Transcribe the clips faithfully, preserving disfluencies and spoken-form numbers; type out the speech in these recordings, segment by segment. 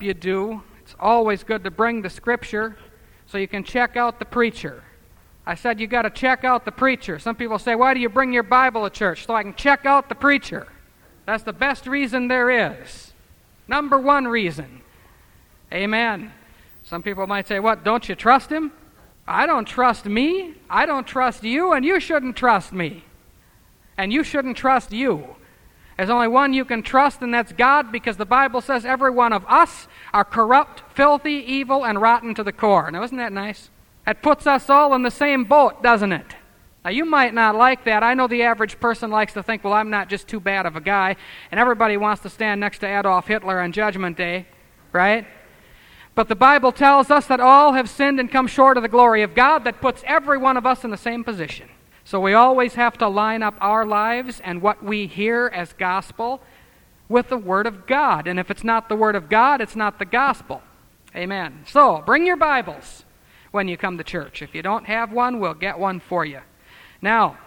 you do. It's always good to bring the Scripture so you can check out the preacher. I said you got to check out the preacher. Some people say, why do you bring your Bible to church? So I can check out the preacher. That's the best reason there is. Number one reason. Amen. Some people might say, what, don't you trust him? I don't trust me. I don't trust you, and you shouldn't trust me. And you shouldn't trust you. There's only one you can trust, and that's God, because the Bible says every one of us are corrupt, filthy, evil, and rotten to the core. Now, isn't that nice? That puts us all in the same boat, doesn't it? Now, you might not like that. I know the average person likes to think, well, I'm not just too bad of a guy, and everybody wants to stand next to Adolf Hitler on Judgment Day, right? But the Bible tells us that all have sinned and come short of the glory of God. That puts every one of us in the same position. So we always have to line up our lives and what we hear as gospel with the Word of God. And if it's not the Word of God, it's not the gospel. Amen. So, bring your Bibles when you come to church. If you don't have one, we'll get one for you. Now,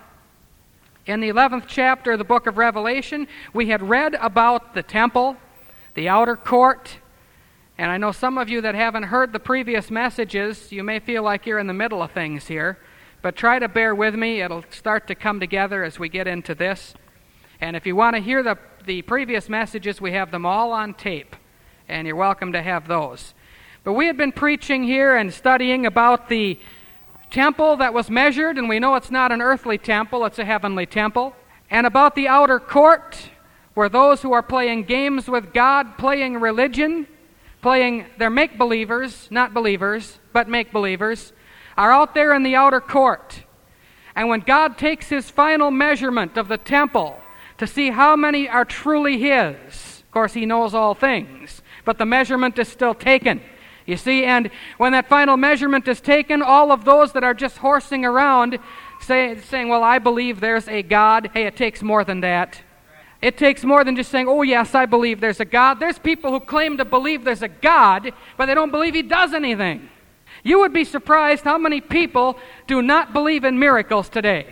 in the eleventh chapter of the book of Revelation, we had read about the temple, the outer court, and I know some of you that haven't heard the previous messages, you may feel like you're in the middle of things here, but try to bear with me. It'll start to come together as we get into this. And if you want to hear the, the previous messages, we have them all on tape, and you're welcome to have those. But we had been preaching here and studying about the temple that was measured, and we know it's not an earthly temple, it's a heavenly temple, and about the outer court, where those who are playing games with God, playing religion, playing, they're make-believers, not believers, but make-believers, are out there in the outer court. And when God takes his final measurement of the temple to see how many are truly his, of course he knows all things, but the measurement is still taken. You see, and when that final measurement is taken, all of those that are just horsing around say, saying, well, I believe there's a God. Hey, it takes more than that. It takes more than just saying, oh, yes, I believe there's a God. There's people who claim to believe there's a God, but they don't believe he does anything. You would be surprised how many people do not believe in miracles today.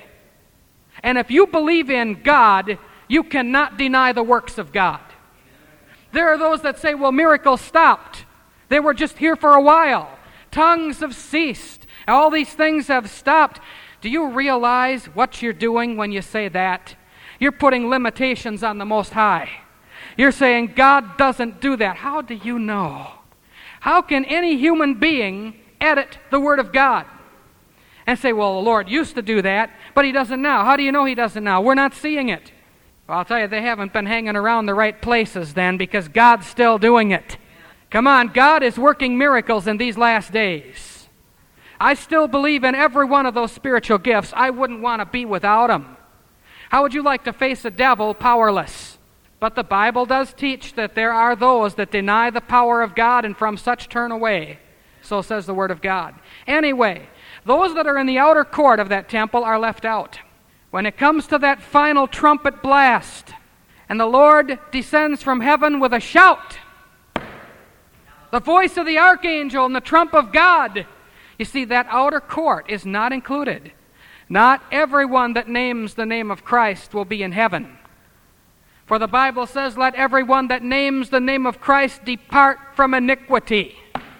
And if you believe in God, you cannot deny the works of God. There are those that say, well, miracles stopped. They were just here for a while. Tongues have ceased. All these things have stopped. Do you realize what you're doing when you say that? You're putting limitations on the Most High. You're saying God doesn't do that. How do you know? How can any human being edit the Word of God and say, well, the Lord used to do that, but he doesn't now? How do you know he doesn't now? We're not seeing it. Well, I'll tell you, they haven't been hanging around the right places then, because God's still doing it. Come on, God is working miracles in these last days. I still believe in every one of those spiritual gifts. I wouldn't want to be without them. How would you like to face a devil powerless? But the Bible does teach that there are those that deny the power of God and from such turn away. So says the Word of God. Anyway, those that are in the outer court of that temple are left out. When it comes to that final trumpet blast, and the Lord descends from heaven with a shout, the voice of the archangel and the trump of God, you see, that outer court is not included. Not everyone that names the name of Christ will be in heaven. For the Bible says, let everyone that names the name of Christ depart from iniquity.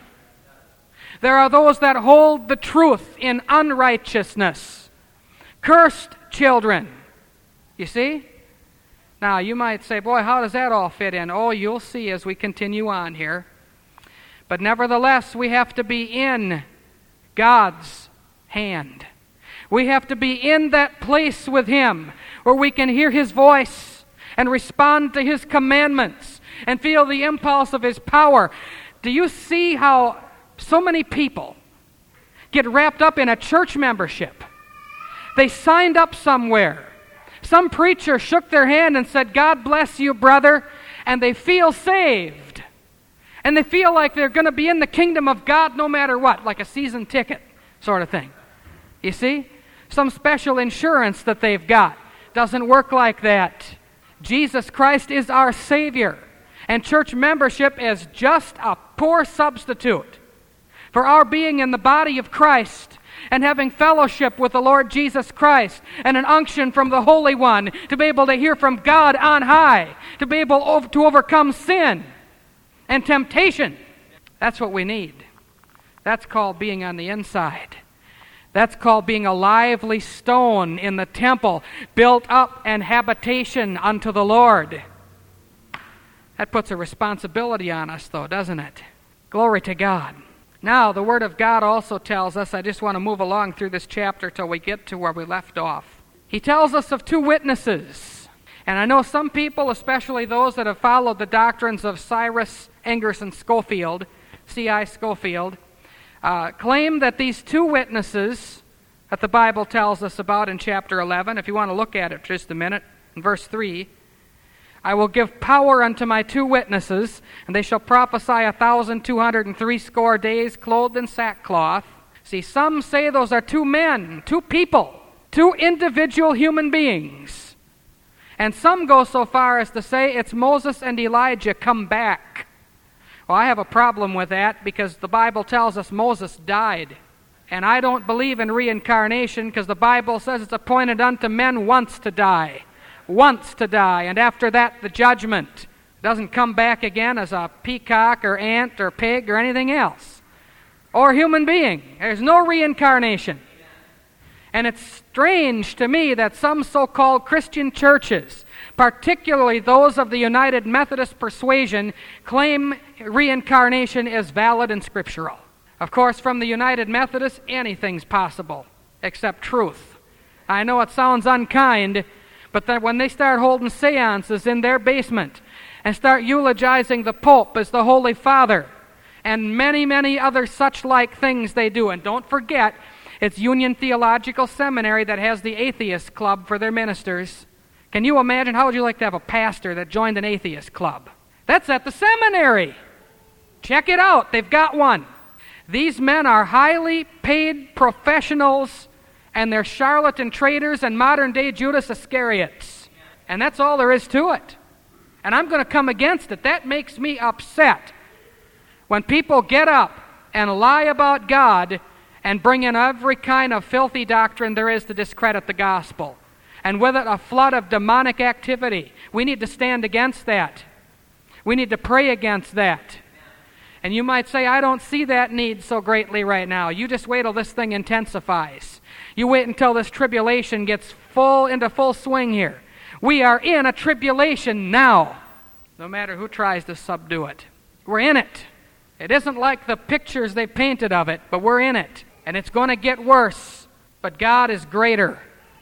There are those that hold the truth in unrighteousness. Cursed children. You see? Now, you might say, boy, how does that all fit in? Oh, you'll see as we continue on here. But nevertheless, we have to be in God's hand. We have to be in that place with him where we can hear his voice and respond to his commandments and feel the impulse of his power. Do you see how so many people get wrapped up in a church membership? They signed up somewhere. Some preacher shook their hand and said, God bless you, brother, and they feel saved. And they feel like they're going to be in the kingdom of God no matter what, like a season ticket sort of thing. You see? Some special insurance that they've got. Doesn't work like that. Jesus Christ is our Savior, and church membership is just a poor substitute for our being in the body of Christ and having fellowship with the Lord Jesus Christ and an unction from the Holy One to be able to hear from God on high, to be able to overcome sin. and temptation. That's what we need. That's called being on the inside. That's called being a lively stone in the temple, built up an habitation unto the Lord. That puts a responsibility on us, though, doesn't it? Glory to God. Now, the Word of God also tells us, I just want to move along through this chapter till we get to where we left off. He tells us of two witnesses. And I know some people, especially those that have followed the doctrines of Cyrus Ingerson Schofield, C I Schofield, uh, claim that these two witnesses that the Bible tells us about in chapter eleven, if you want to look at it for just a minute, in verse three, I will give power unto my two witnesses, and they shall prophesy a thousand two hundred and threescore days, clothed in sackcloth. See, some say those are two men, two people, two individual human beings. And some go so far as to say it's Moses and Elijah come back. Well, I have a problem with that because the Bible tells us Moses died. And I don't believe in reincarnation because the Bible says it's appointed unto men once to die. Once to die, and after that the judgment. It doesn't come back again as a peacock or ant or pig or anything else. Or human being. There's no reincarnation. And it's strange to me that some so-called Christian churches, particularly those of the United Methodist persuasion, claim reincarnation is valid and scriptural. Of course, from the United Methodists, anything's possible except truth. I know it sounds unkind, but then when they start holding seances in their basement and start eulogizing the Pope as the Holy Father and many, many other such like things they do, and don't forget, it's Union Theological Seminary that has the Atheist Club for their ministers. Can you imagine how would you like to have a pastor that joined an atheist club? That's at the seminary. Check it out. They've got one. These men are highly paid professionals, and they're charlatan traders and modern-day Judas Iscariots. And that's all there is to it. And I'm going to come against it. That makes me upset when people get up and lie about God and bring in every kind of filthy doctrine there is to discredit the gospel. And with it, a flood of demonic activity. We need to stand against that. We need to pray against that. And you might say, I don't see that need so greatly right now. You just wait till this thing intensifies. You wait until this tribulation gets full into full swing here. We are in a tribulation now, no matter who tries to subdue it. We're in it. It isn't like the pictures they painted of it, but we're in it. And it's going to get worse, but God is greater.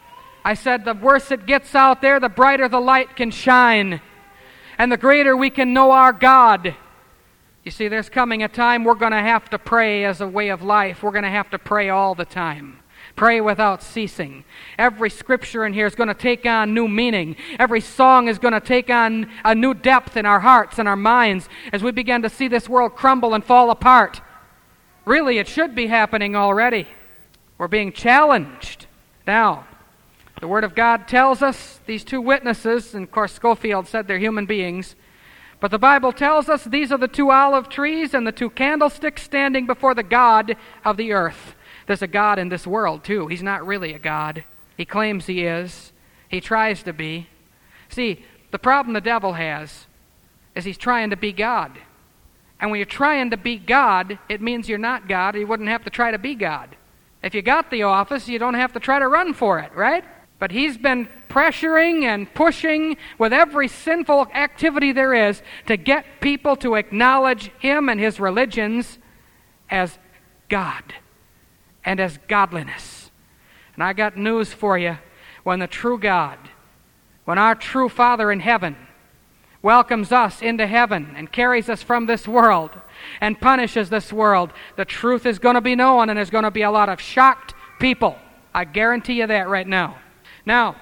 I said the worse it gets out there, the brighter the light can shine, and the greater we can know our God. You see, there's coming a time we're going to have to pray as a way of life. We're going to have to pray all the time. Pray without ceasing. Every scripture in here is going to take on new meaning. Every song is going to take on a new depth in our hearts and our minds as we begin to see this world crumble and fall apart. Really, it should be happening already. We're being challenged. Now, the Word of God tells us these two witnesses, and of course Schofield said they're human beings, but the Bible tells us these are the two olive trees and the two candlesticks standing before the God of the earth. There's a God in this world, too. He's not really a God. He claims he is. He tries to be. See, the problem the devil has is he's trying to be God. And when you're trying to be God, it means you're not God, or you wouldn't have to try to be God. If you got the office, you don't have to try to run for it, right? But he's been pressuring and pushing with every sinful activity there is to get people to acknowledge him and his religions as God and as godliness. And I got news for you. When the true God, when our true Father in heaven welcomes us into heaven and carries us from this world and punishes this world, the truth is going to be known, and there's going to be a lot of shocked people. I guarantee you that right now. Now,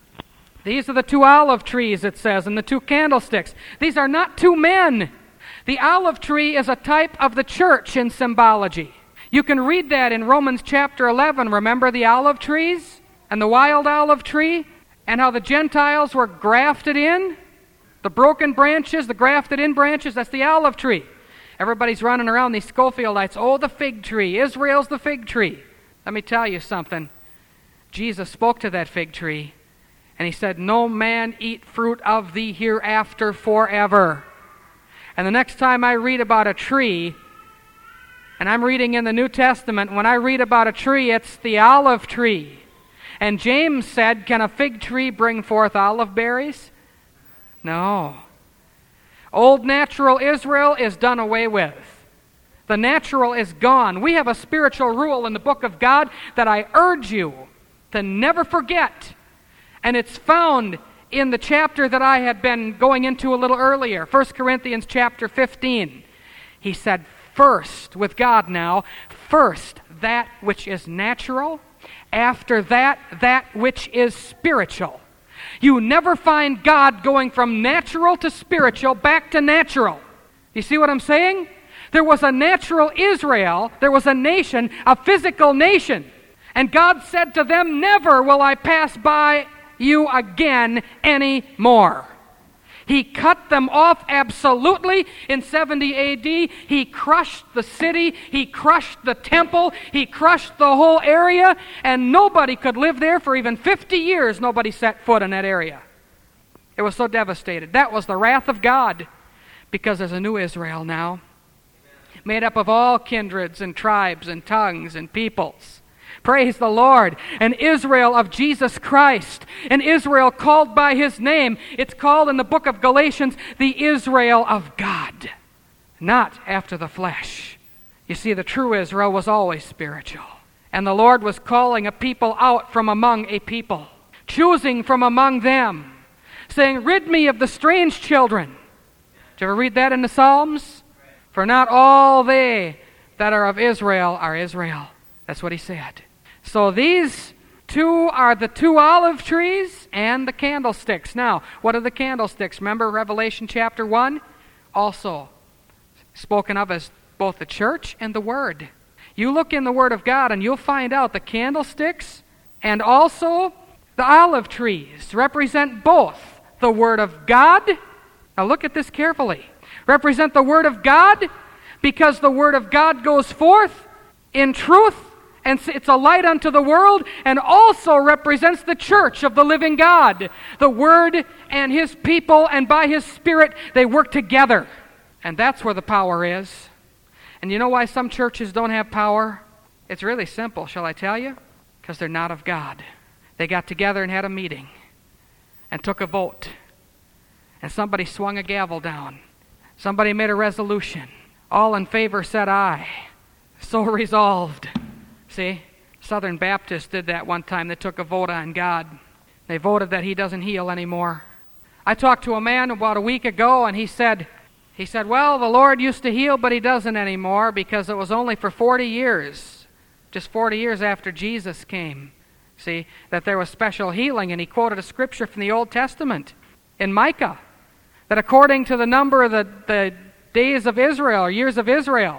these are the two olive trees, it says, and the two candlesticks. These are not two men. The olive tree is a type of the church in symbology. You can read that in Romans chapter eleven. Remember the olive trees and the wild olive tree and how the Gentiles were grafted in? The broken branches, the grafted in branches, that's the olive tree. Everybody's running around these Schofieldites. Oh, the fig tree. Israel's the fig tree. Let me tell you something. Jesus spoke to that fig tree, and he said, no man eat fruit of thee hereafter forever. And the next time I read about a tree, and I'm reading in the New Testament, when I read about a tree, it's the olive tree. And James said, can a fig tree bring forth olive berries? No. Old natural Israel is done away with. The natural is gone. We have a spiritual rule in the book of God that I urge you to never forget. And it's found in the chapter that I had been going into a little earlier, First Corinthians chapter fifteen. He said, first, with God now, first that which is natural, after that, that which is spiritual. You never find God going from natural to spiritual back to natural. You see what I'm saying? There was a natural Israel, there was a nation, a physical nation. And God said to them, never will I pass by you again anymore. He cut them off absolutely in seventy A D. He crushed the city. He crushed the temple. He crushed the whole area. And nobody could live there for even fifty years. Nobody set foot in that area. It was so devastated. That was the wrath of God, because there's a new Israel now, made up of all kindreds and tribes and tongues and peoples. Praise the Lord. An Israel of Jesus Christ. An Israel called by His name. It's called in the book of Galatians the Israel of God, not after the flesh. You see, the true Israel was always spiritual. And the Lord was calling a people out from among a people, choosing from among them, saying, rid me of the strange children. Did you ever read that in the Psalms? For not all they that are of Israel are Israel. That's what He said. So these two are the two olive trees and the candlesticks. Now, what are the candlesticks? Remember Revelation chapter one? Also spoken of as both the church and the Word. You look in the Word of God and you'll find out the candlesticks and also the olive trees represent both the Word of God. Now look at this carefully. Represent the Word of God because the Word of God goes forth in truth, and it's a light unto the world, and also represents the church of the living God. The Word and His people, and by His Spirit, they work together. And that's where the power is. And you know why some churches don't have power? It's really simple, shall I tell you? Because they're not of God. They got together and had a meeting and took a vote. And somebody swung a gavel down. Somebody made a resolution. All in favor said aye. So resolved. See, Southern Baptists did that one time. They took a vote on God. They voted that He doesn't heal anymore. I talked to a man about a week ago, and he said, he said, well, the Lord used to heal, but He doesn't anymore because it was only for forty years, just forty years after Jesus came, see, that there was special healing. And he quoted a scripture from the Old Testament in Micah, that according to the number of the, the days of Israel, or years of Israel,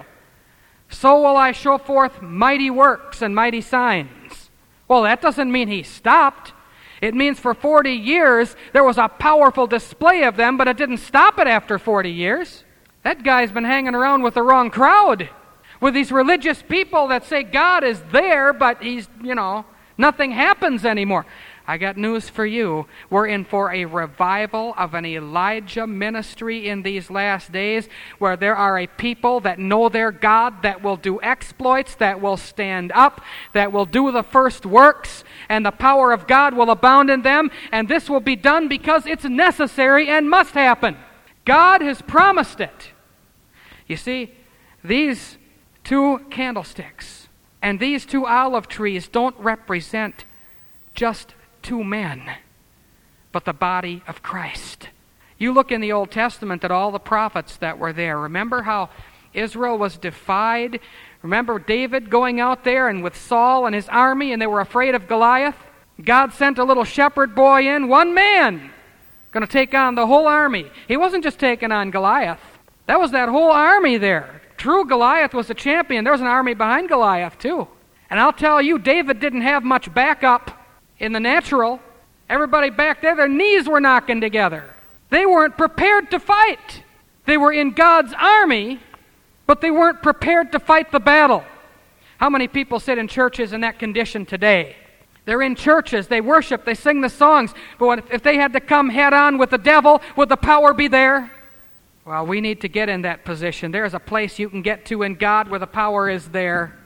so will I show forth mighty works and mighty signs. Well, that doesn't mean He stopped. It means for forty years there was a powerful display of them, but it didn't stop it after forty years. That guy's been hanging around with the wrong crowd, with these religious people that say God is there, but He's, you know, nothing happens anymore. I got news for you. We're in for a revival of an Elijah ministry in these last days, where there are a people that know their God, that will do exploits, that will stand up, that will do the first works, and the power of God will abound in them, and this will be done because it's necessary and must happen. God has promised it. You see, these two candlesticks and these two olive trees don't represent just two men, but the body of Christ. You look in the Old Testament at all the prophets that were there. Remember how Israel was defied? Remember David going out there and with Saul and his army, and they were afraid of Goliath? God sent a little shepherd boy in, one man, going to take on the whole army. He wasn't just taking on Goliath. That was that whole army there. True, Goliath was the champion. There was an army behind Goliath too. And I'll tell you, David didn't have much backup in the natural. Everybody back there, their knees were knocking together. They weren't prepared to fight. They were in God's army, but they weren't prepared to fight the battle. How many people sit in churches in that condition today? They're in churches, they worship, they sing the songs, but if they had to come head on with the devil, would the power be there? Well, we need to get in that position. There's a place you can get to in God where the power is there.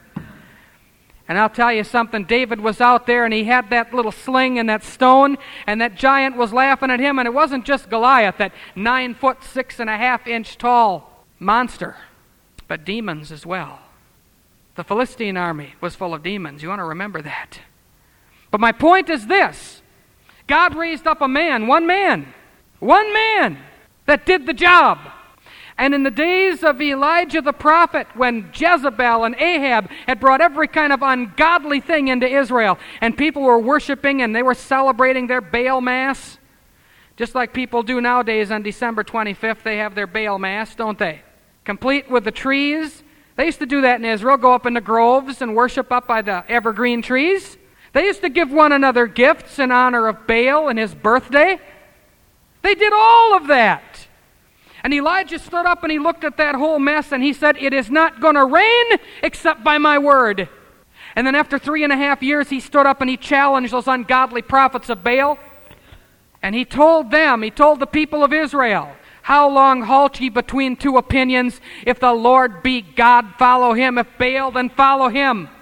And I'll tell you something, David was out there and he had that little sling and that stone, and that giant was laughing at him, and it wasn't just Goliath, that nine foot, six and a half inch tall monster, but demons as well. The Philistine army was full of demons. You want to remember that. But my point is this. God raised up a man, one man, one man that did the job. And in the days of Elijah the prophet, when Jezebel and Ahab had brought every kind of ungodly thing into Israel, and people were worshiping and they were celebrating their Baal Mass, just like people do nowadays on December twenty-fifth, they have their Baal Mass, don't they? Complete with the trees. They used to do that in Israel, go up in the groves and worship up by the evergreen trees. They used to give one another gifts in honor of Baal and his birthday. They did all of that. And Elijah stood up and he looked at that whole mess and he said, "It is not going to rain except by my word." And then after three and a half years, he stood up and he challenged those ungodly prophets of Baal. And he told them, he told the people of Israel, "How long halt ye between two opinions? If the Lord be God, follow him. If Baal, then follow him.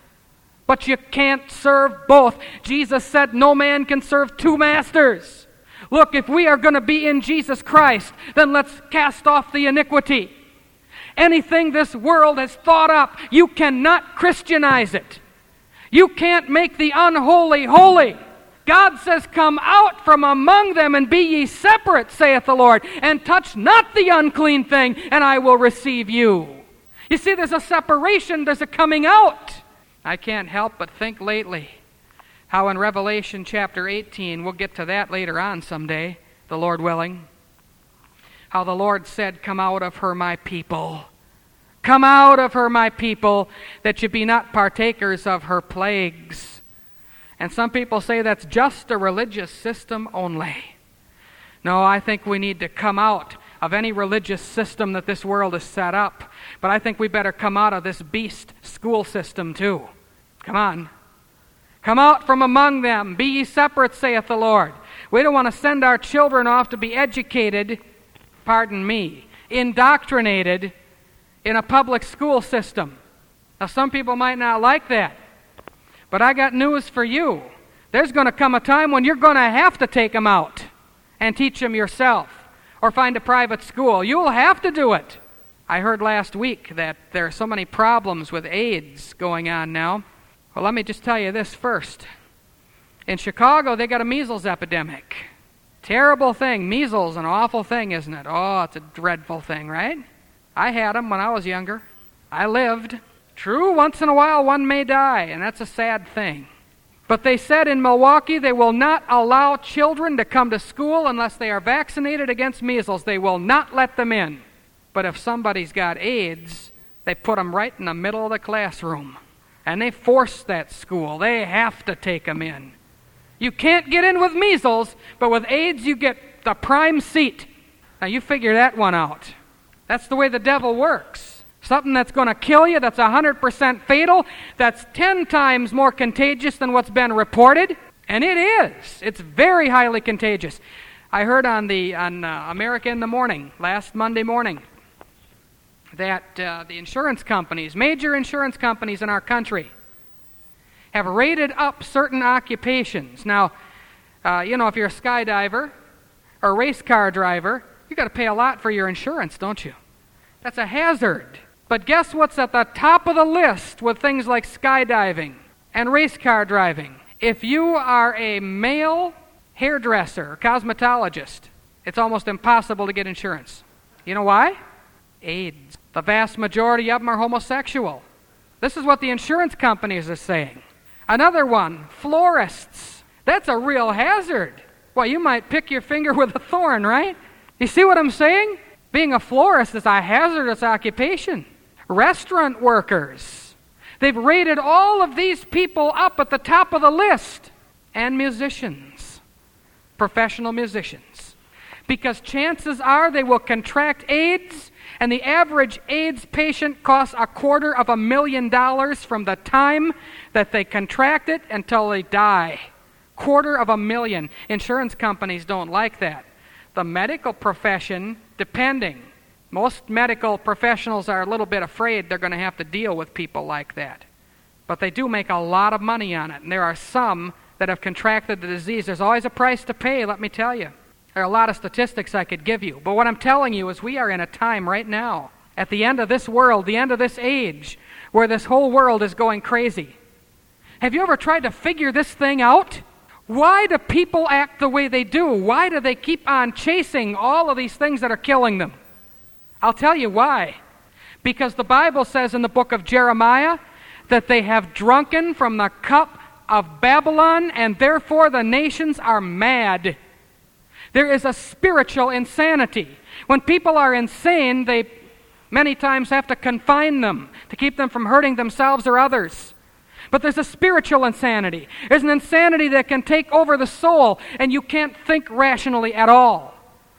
But you can't serve both." Jesus said no man can serve two masters. Look, if we are going to be in Jesus Christ, then let's cast off the iniquity. Anything this world has thought up, you cannot Christianize it. You can't make the unholy holy. God says, "Come out from among them and be ye separate, saith the Lord, and touch not the unclean thing, and I will receive you." You see, there's a separation, there's a coming out. I can't help but think lately how in Revelation chapter eighteen, we'll get to that later on someday, the Lord willing, how the Lord said, "Come out of her, my people. Come out of her, my people, that you be not partakers of her plagues." And some people say that's just a religious system only. No, I think we need to come out of any religious system that this world has set up. But I think we better come out of this beast school system too. Come on. Come out from among them. Be ye separate, saith the Lord. We don't want to send our children off to be educated, pardon me, indoctrinated in a public school system. Now, some people might not like that. But I got news for you. There's going to come a time when you're going to have to take them out and teach them yourself or find a private school. You'll have to do it. I heard last week that there are so many problems with AIDS going on now. Well, let me just tell you this first. In Chicago, they got a measles epidemic. Terrible thing. Measles, an awful thing, isn't it? Oh, it's a dreadful thing, right? I had them when I was younger. I lived. True, once in a while one may die, and that's a sad thing. But they said in Milwaukee they will not allow children to come to school unless they are vaccinated against measles. They will not let them in. But if somebody's got AIDS, they put them right in the middle of the classroom. And they force that school. They have to take them in. You can't get in with measles, but with AIDS you get the prime seat. Now you figure that one out. That's the way the devil works. Something that's going to kill you, that's one hundred percent fatal, that's ten times more contagious than what's been reported. And it is. It's very highly contagious. I heard on the on uh, America in the Morning, last Monday morning, that uh, the insurance companies, major insurance companies in our country, have rated up certain occupations. Now, uh, you know, if you're a skydiver or a race car driver, you got to pay a lot for your insurance, don't you? That's a hazard. But guess what's at the top of the list with things like skydiving and race car driving? If you are a male hairdresser or cosmetologist, it's almost impossible to get insurance. You know why? AIDS. The vast majority of them are homosexual. This is what the insurance companies are saying. Another one, florists. That's a real hazard. Well, you might pick your finger with a thorn, right? You see what I'm saying? Being a florist is a hazardous occupation. Restaurant workers. They've rated all of these people up at the top of the list. And musicians. Professional musicians. Because chances are they will contract AIDS, and the average AIDS patient costs a quarter of a million dollars from the time that they contract it until they die. Quarter of a million. Insurance companies don't like that. The medical profession, depending Most medical professionals are a little bit afraid they're going to have to deal with people like that. But they do make a lot of money on it. And there are some that have contracted the disease. There's always a price to pay, let me tell you. There are a lot of statistics I could give you. But what I'm telling you is we are in a time right now, at the end of this world, the end of this age, where this whole world is going crazy. Have you ever tried to figure this thing out? Why do people act the way they do? Why do they keep on chasing all of these things that are killing them? I'll tell you why. Because the Bible says in the book of Jeremiah that they have drunken from the cup of Babylon, and therefore the nations are mad. There is a spiritual insanity. When people are insane, they many times have to confine them to keep them from hurting themselves or others. But there's a spiritual insanity. There's an insanity that can take over the soul, and you can't think rationally at all.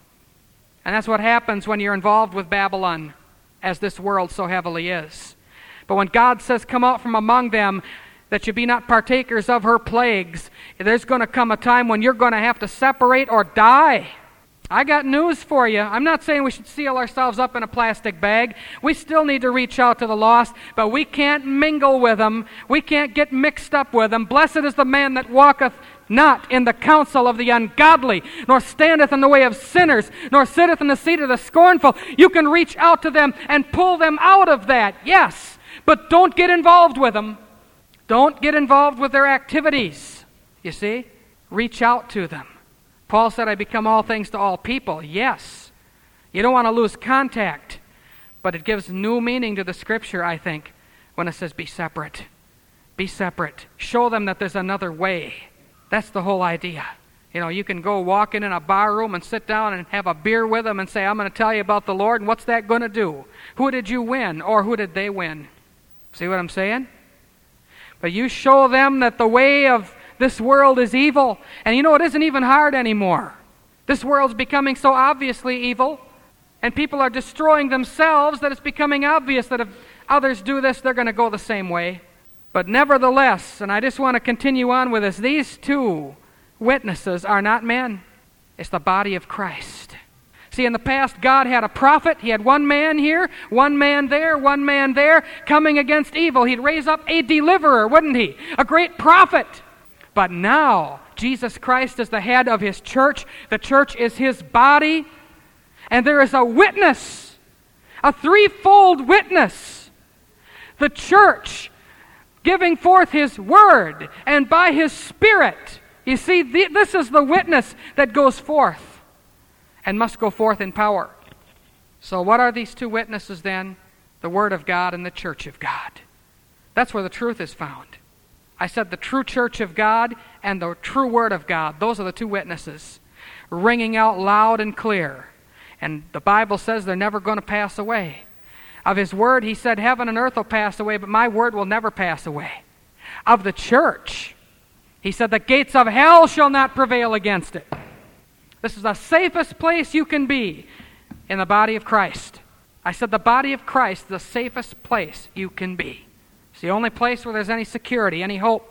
And that's what happens when you're involved with Babylon, as this world so heavily is. But when God says, come out from among them, that you be not partakers of her plagues, there's going to come a time when you're going to have to separate or die. I got news for you. I'm not saying we should seal ourselves up in a plastic bag. We still need to reach out to the lost, but we can't mingle with them. We can't get mixed up with them. Blessed is the man that walketh not in the counsel of the ungodly, nor standeth in the way of sinners, nor sitteth in the seat of the scornful. You can reach out to them and pull them out of that, yes, but don't get involved with them. Don't get involved with their activities, you see. Reach out to them. Paul said, I become all things to all people. Yes, you don't want to lose contact, but it gives new meaning to the Scripture, I think, when it says be separate. Be separate. Show them that there's another way. That's the whole idea. You know, you can go walk in in a bar room and sit down and have a beer with them and say, I'm going to tell you about the Lord, and what's that going to do? Who did you win, or who did they win? See what I'm saying? But you show them that the way of this world is evil. And you know, it isn't even hard anymore. This world's becoming so obviously evil, and people are destroying themselves that it's becoming obvious that if others do this, they're going to go the same way. But nevertheless, and I just want to continue on with this, these two witnesses are not men. It's the body of Christ. See, in the past, God had a prophet. He had one man here, one man there, one man there, coming against evil. He'd raise up a deliverer, wouldn't he? A great prophet. But now, Jesus Christ is the head of his church. The church is his body. And there is a witness, a threefold witness. The church giving forth his word, and by his Spirit. You see, th- this is the witness that goes forth and must go forth in power. So what are these two witnesses then? The Word of God and the Church of God. That's where the truth is found. I said the true Church of God and the true Word of God. Those are the two witnesses, ringing out loud and clear. And the Bible says they're never going to pass away. Of his word, he said, heaven and earth will pass away, but my word will never pass away. Of the church, he said, the gates of hell shall not prevail against it. This is the safest place you can be in the body of Christ. I said the body of Christ is the safest place you can be. It's the only place where there's any security, any hope.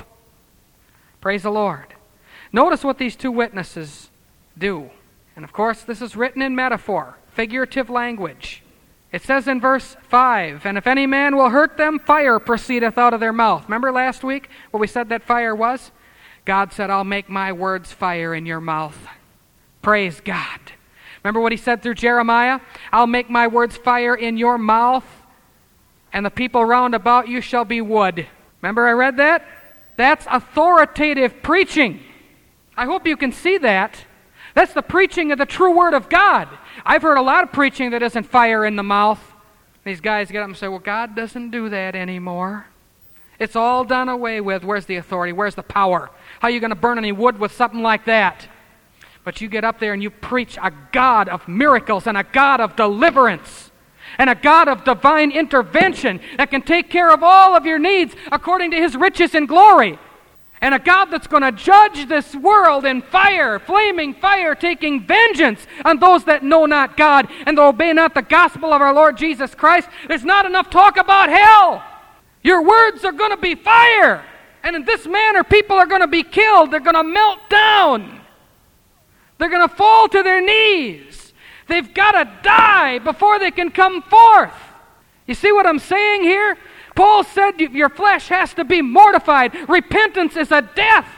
Praise the Lord. Notice what these two witnesses do. And of course, this is written in metaphor, figurative language. It says in verse five, and if any man will hurt them, fire proceedeth out of their mouth. Remember last week what we said that fire was? God said, I'll make my words fire in your mouth. Praise God. Remember what he said through Jeremiah? I'll make my words fire in your mouth, and the people round about you shall be wood. Remember I read that? That's authoritative preaching. I hope you can see that. That's the preaching of the true Word of God. I've heard a lot of preaching that isn't fire in the mouth. These guys get up and say, well, God doesn't do that anymore. It's all done away with. Where's the authority? Where's the power? How are you going to burn any wood with something like that? But you get up there and you preach a God of miracles and a God of deliverance and a God of divine intervention that can take care of all of your needs according to his riches and glory. And a God that's going to judge this world in fire, flaming fire, taking vengeance on those that know not God and obey not the gospel of our Lord Jesus Christ. There's not enough talk about hell. Your words are going to be fire. And in this manner, people are going to be killed. They're going to melt down. They're going to fall to their knees. They've got to die before they can come forth. You see what I'm saying here? Paul said your flesh has to be mortified. Repentance is a death.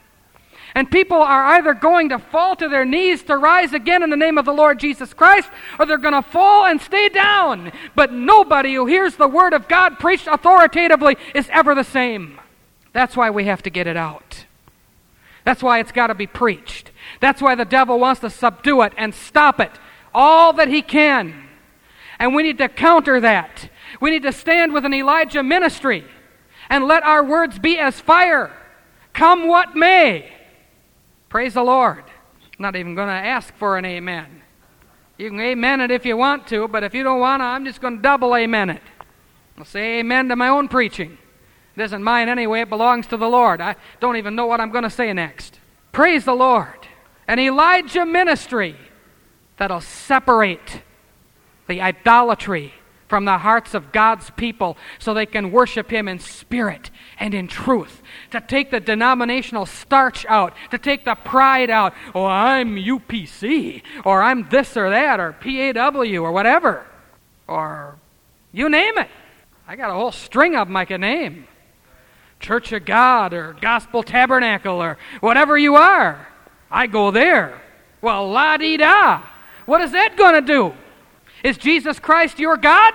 And people are either going to fall to their knees to rise again in the name of the Lord Jesus Christ, or they're going to fall and stay down. But nobody who hears the Word of God preached authoritatively is ever the same. That's why we have to get it out. That's why it's got to be preached. That's why the devil wants to subdue it and stop it all that he can. And we need to counter that. We need to stand with an Elijah ministry and let our words be as fire, come what may. Praise the Lord. I'm not even going to ask for an amen. You can amen it if you want to, but if you don't want to, I'm just going to double amen it. I'll say amen to my own preaching. It isn't mine anyway, it belongs to the Lord. I don't even know what I'm going to say next. Praise the Lord. An Elijah ministry that'll separate the idolatry from the hearts of God's people so they can worship Him in spirit and in truth. To take the denominational starch out, to take the pride out. Oh, I'm U P C, or I'm this or that, or P A W, or whatever. Or you name it. I got a whole string of them I can name. Church of God, or Gospel Tabernacle, or whatever you are. I go there. Well, la-dee-da. What is that going to do? Is Jesus Christ your God?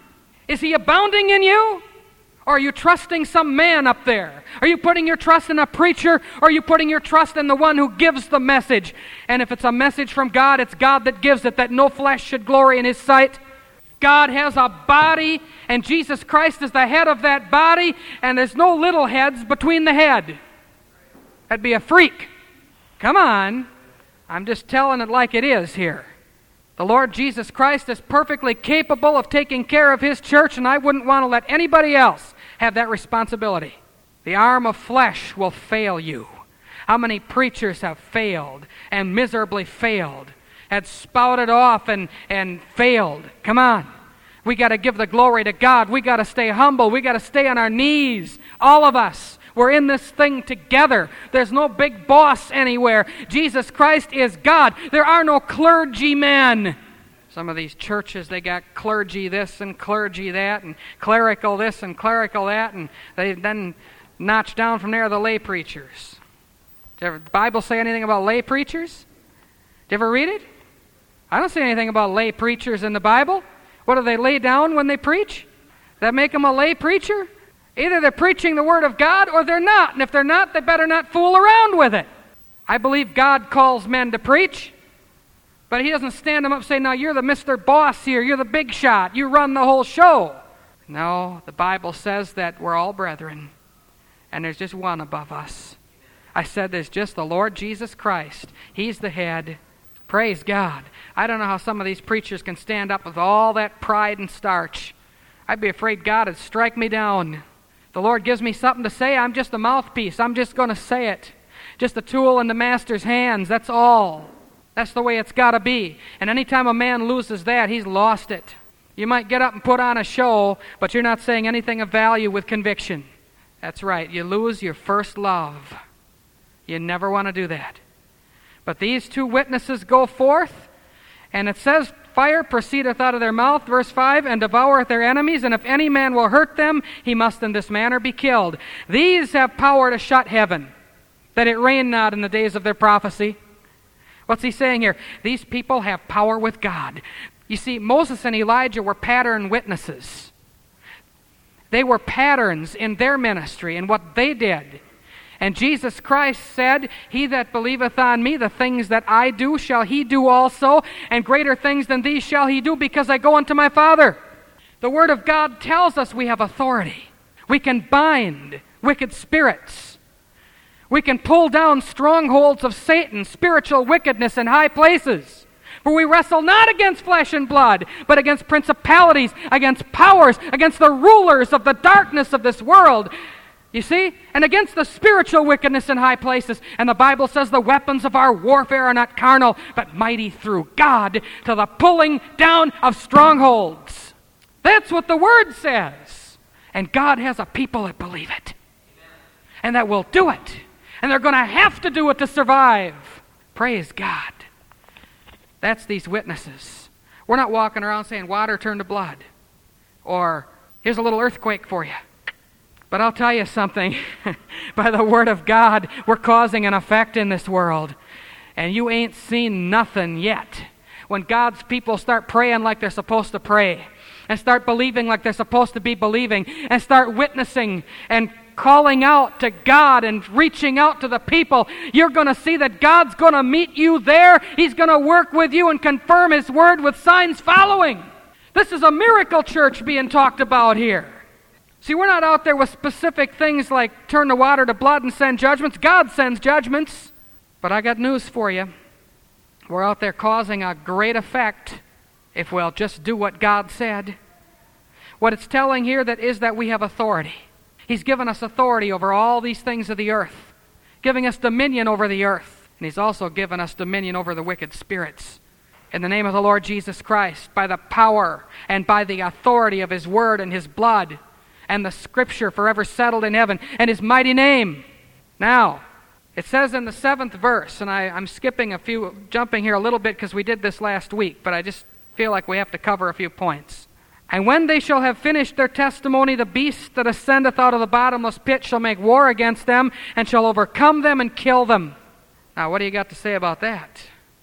Is He abounding in you? Or are you trusting some man up there? Are you putting your trust in a preacher? Or are you putting your trust in the one who gives the message? And if it's a message from God, it's God that gives it, that no flesh should glory in His sight. God has a body, and Jesus Christ is the head of that body, and there's no little heads between the head. That'd be a freak. Come on. I'm just telling it like it is here. The Lord Jesus Christ is perfectly capable of taking care of His church, and I wouldn't want to let anybody else have that responsibility. The arm of flesh will fail you. How many preachers have failed and miserably failed, had spouted off and, and failed? Come on. We got to give the glory to God. We got to stay humble. We got to stay on our knees. All of us. We're in this thing together. There's no big boss anywhere. Jesus Christ is God. There are no clergymen. Some of these churches, they got clergy this and clergy that and clerical this and clerical that, and they then notch down from there the lay preachers. Did the Bible say anything about lay preachers? Did you ever read it? I don't see anything about lay preachers in the Bible. What do they lay down when they preach? Does that make them a lay preacher? Either they're preaching the Word of God or they're not. And if they're not, they better not fool around with it. I believe God calls men to preach, but He doesn't stand them up and say, now you're the Mister Boss here, you're the big shot, you run the whole show. No, the Bible says that we're all brethren, and there's just one above us. I said there's just the Lord Jesus Christ. He's the head. Praise God. I don't know how some of these preachers can stand up with all that pride and starch. I'd be afraid God would strike me down. The Lord gives me something to say, I'm just a mouthpiece. I'm just going to say it. Just a tool in the Master's hands, that's all. That's the way it's got to be. And anytime a man loses that, he's lost it. You might get up and put on a show, but you're not saying anything of value with conviction. That's right, you lose your first love. You never want to do that. But these two witnesses go forth, and it says, fire proceedeth out of their mouth, verse five, and devoureth their enemies, and if any man will hurt them, he must in this manner be killed. These have power to shut heaven, that it rain not in the days of their prophecy. What's he saying here? These people have power with God. You see, Moses and Elijah were pattern witnesses. They were patterns in their ministry and what they did. And Jesus Christ said, he that believeth on me, the things that I do shall he do also, and greater things than these shall he do, because I go unto my Father. The Word of God tells us we have authority. We can bind wicked spirits. We can pull down strongholds of Satan, spiritual wickedness in high places. For we wrestle not against flesh and blood, but against principalities, against powers, against the rulers of the darkness of this world. You see? And against the spiritual wickedness in high places. And the Bible says the weapons of our warfare are not carnal, but mighty through God to the pulling down of strongholds. That's what the Word says. And God has a people that believe it. And that will do it. And they're going to have to do it to survive. Praise God. That's these witnesses. We're not walking around saying water turned to blood, or here's a little earthquake for you. But I'll tell you something, by the word of God, we're causing an effect in this world. And you ain't seen nothing yet. When God's people start praying like they're supposed to pray, and start believing like they're supposed to be believing, and start witnessing and calling out to God and reaching out to the people, you're going to see that God's going to meet you there. He's going to work with you and confirm His word with signs following. This is a miracle church being talked about here. See, we're not out there with specific things like turn the water to blood and send judgments. God sends judgments. But I got news for you. We're out there causing a great effect if we'll just do what God said. What it's telling here that is that we have authority. He's given us authority over all these things of the earth, giving us dominion over the earth. And He's also given us dominion over the wicked spirits. In the name of the Lord Jesus Christ, by the power and by the authority of His word and His blood, and the Scripture forever settled in heaven, and His mighty name. Now, it says in the seventh verse, and I, I'm skipping a few, jumping here a little bit because we did this last week, but I just feel like we have to cover a few points. And when they shall have finished their testimony, the beast that ascendeth out of the bottomless pit shall make war against them, and shall overcome them and kill them. Now, what do you got to say about that?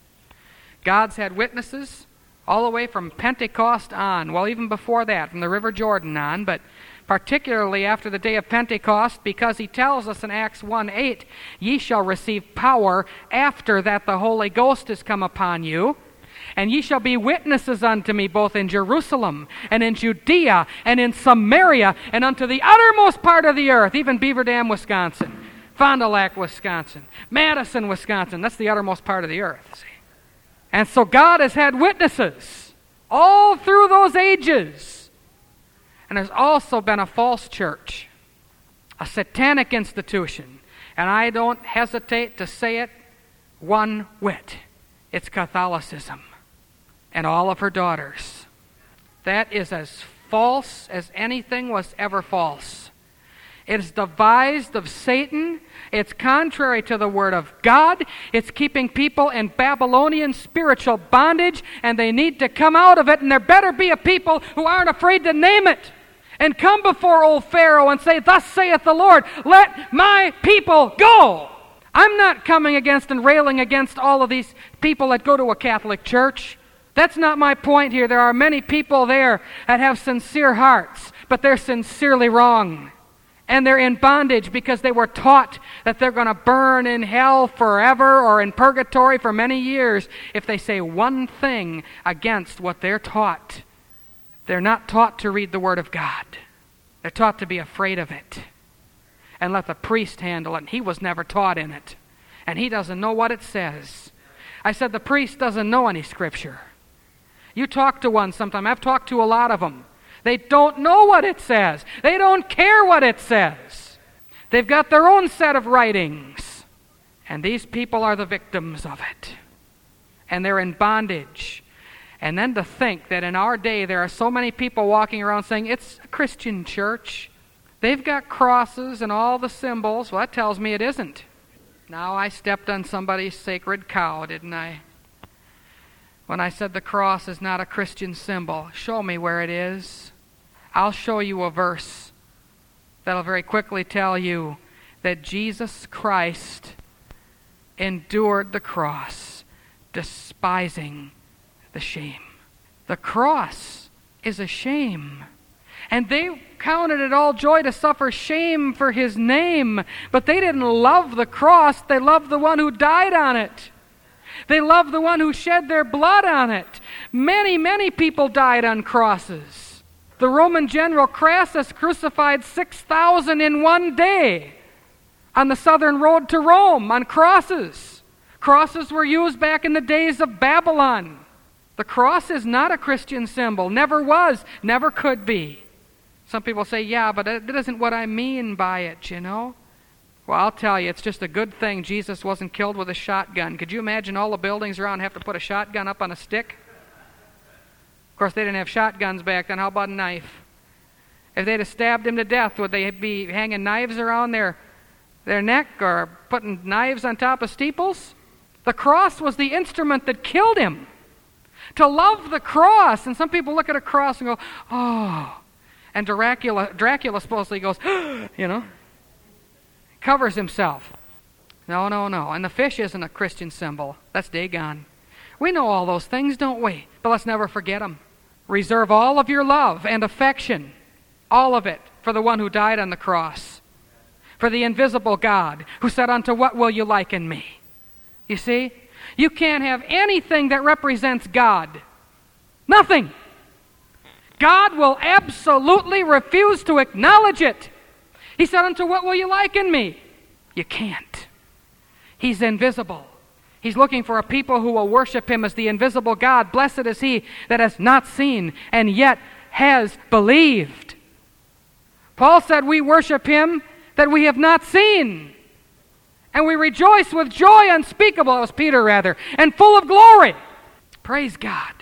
God's had witnesses all the way from Pentecost on, well, even before that, from the River Jordan on, but particularly after the day of Pentecost, because He tells us in Acts one eight, ye shall receive power after that the Holy Ghost is come upon you, and ye shall be witnesses unto me both in Jerusalem and in Judea and in Samaria and unto the uttermost part of the earth, even Beaver Dam, Wisconsin, Fond du Lac, Wisconsin, Madison, Wisconsin. That's the uttermost part of the earth, see? And so God has had witnesses all through those ages. And there's also been a false church, a satanic institution. And I don't hesitate to say it one whit. It's Catholicism and all of her daughters. That is as false as anything was ever false. It is devised of Satan. It's contrary to the Word of God. It's keeping people in Babylonian spiritual bondage, and they need to come out of it, and there better be a people who aren't afraid to name it and come before old Pharaoh and say, thus saith the Lord, let my people go. I'm not coming against and railing against all of these people that go to a Catholic church. That's not my point here. There are many people there that have sincere hearts, but they're sincerely wrong. And they're in bondage because they were taught that they're going to burn in hell forever or in purgatory for many years if they say one thing against what they're taught. They're not taught to read the Word of God. They're taught to be afraid of it and let the priest handle it. And he was never taught in it. And he doesn't know what it says. I said the priest doesn't know any Scripture. You talk to one sometime. I've talked to a lot of them. They don't know what it says. They don't care what it says. They've got their own set of writings. And these people are the victims of it. And they're in bondage. And then to think that in our day there are so many people walking around saying, it's a Christian church. They've got crosses and all the symbols. Well, that tells me it isn't. Now I stepped on somebody's sacred cow, didn't I? When I said the cross is not a Christian symbol, show me where it is. I'll show you a verse that'll very quickly tell you that Jesus Christ endured the cross, despising the shame. The cross is a shame. And they counted it all joy to suffer shame for His name. But they didn't love the cross. They loved the one who died on it. They loved the one who shed their blood on it. Many, many people died on crosses. The Roman general Crassus crucified six thousand in one day on the southern road to Rome on crosses. Crosses were used back in the days of Babylon. The cross is not a Christian symbol. Never was. Never could be. Some people say, yeah, but that isn't what I mean by it, you know. Well, I'll tell you, it's just a good thing Jesus wasn't killed with a shotgun. Could you imagine all the buildings around have to put a shotgun up on a stick? Of course, they didn't have shotguns back then. How about a knife? If they'd have stabbed him to death, would they be hanging knives around their, their neck or putting knives on top of steeples? The cross was the instrument that killed him. To love the cross. And some people look at a cross and go, oh. And Dracula, Dracula supposedly goes, you know, covers himself. No, no, no. And the fish isn't a Christian symbol. That's Dagon. We know all those things, don't we? But let's never forget them. Reserve all of your love and affection, all of it, for the one who died on the cross. For the invisible God who said, unto what will you liken me? You see? You can't have anything that represents God. Nothing. God will absolutely refuse to acknowledge it. He said, unto what will you liken me? You can't. He's invisible. He's looking for a people who will worship Him as the invisible God. Blessed is he that has not seen and yet has believed. Paul said we worship Him that we have not seen. And we rejoice with joy unspeakable, it was Peter rather, and full of glory. Praise God.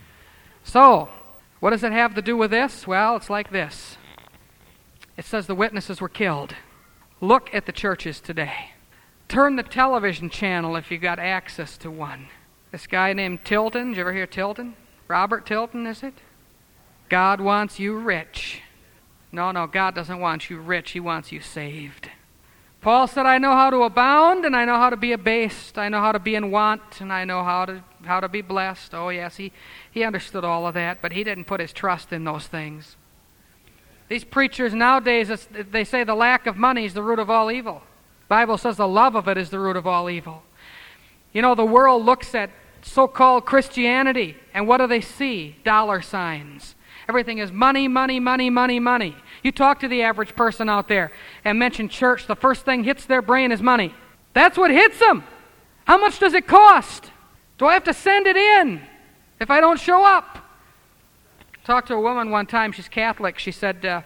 So, what does it have to do with this? Well, it's like this. It says the witnesses were killed. Look at the churches today. Turn the television channel if you got access to one. This guy named Tilton, did you ever hear Tilton? Robert Tilton, is it? God wants you rich. No, no, God doesn't want you rich. He wants you saved. Paul said, I know how to abound, and I know how to be abased. I know how to be in want, and I know how to how to be blessed. Oh, yes, he, he understood all of that, but he didn't put his trust in those things. These preachers nowadays, they say the lack of money is the root of all evil. The Bible says the love of it is the root of all evil. You know, the world looks at so-called Christianity, and what do they see? Dollar signs. Everything is money, money, money, money, money. You talk to the average person out there and mention church, the first thing hits their brain is money. That's what hits them. How much does it cost? Do I have to send it in if I don't show up? Talked to a woman one time, she's Catholic. She said, uh,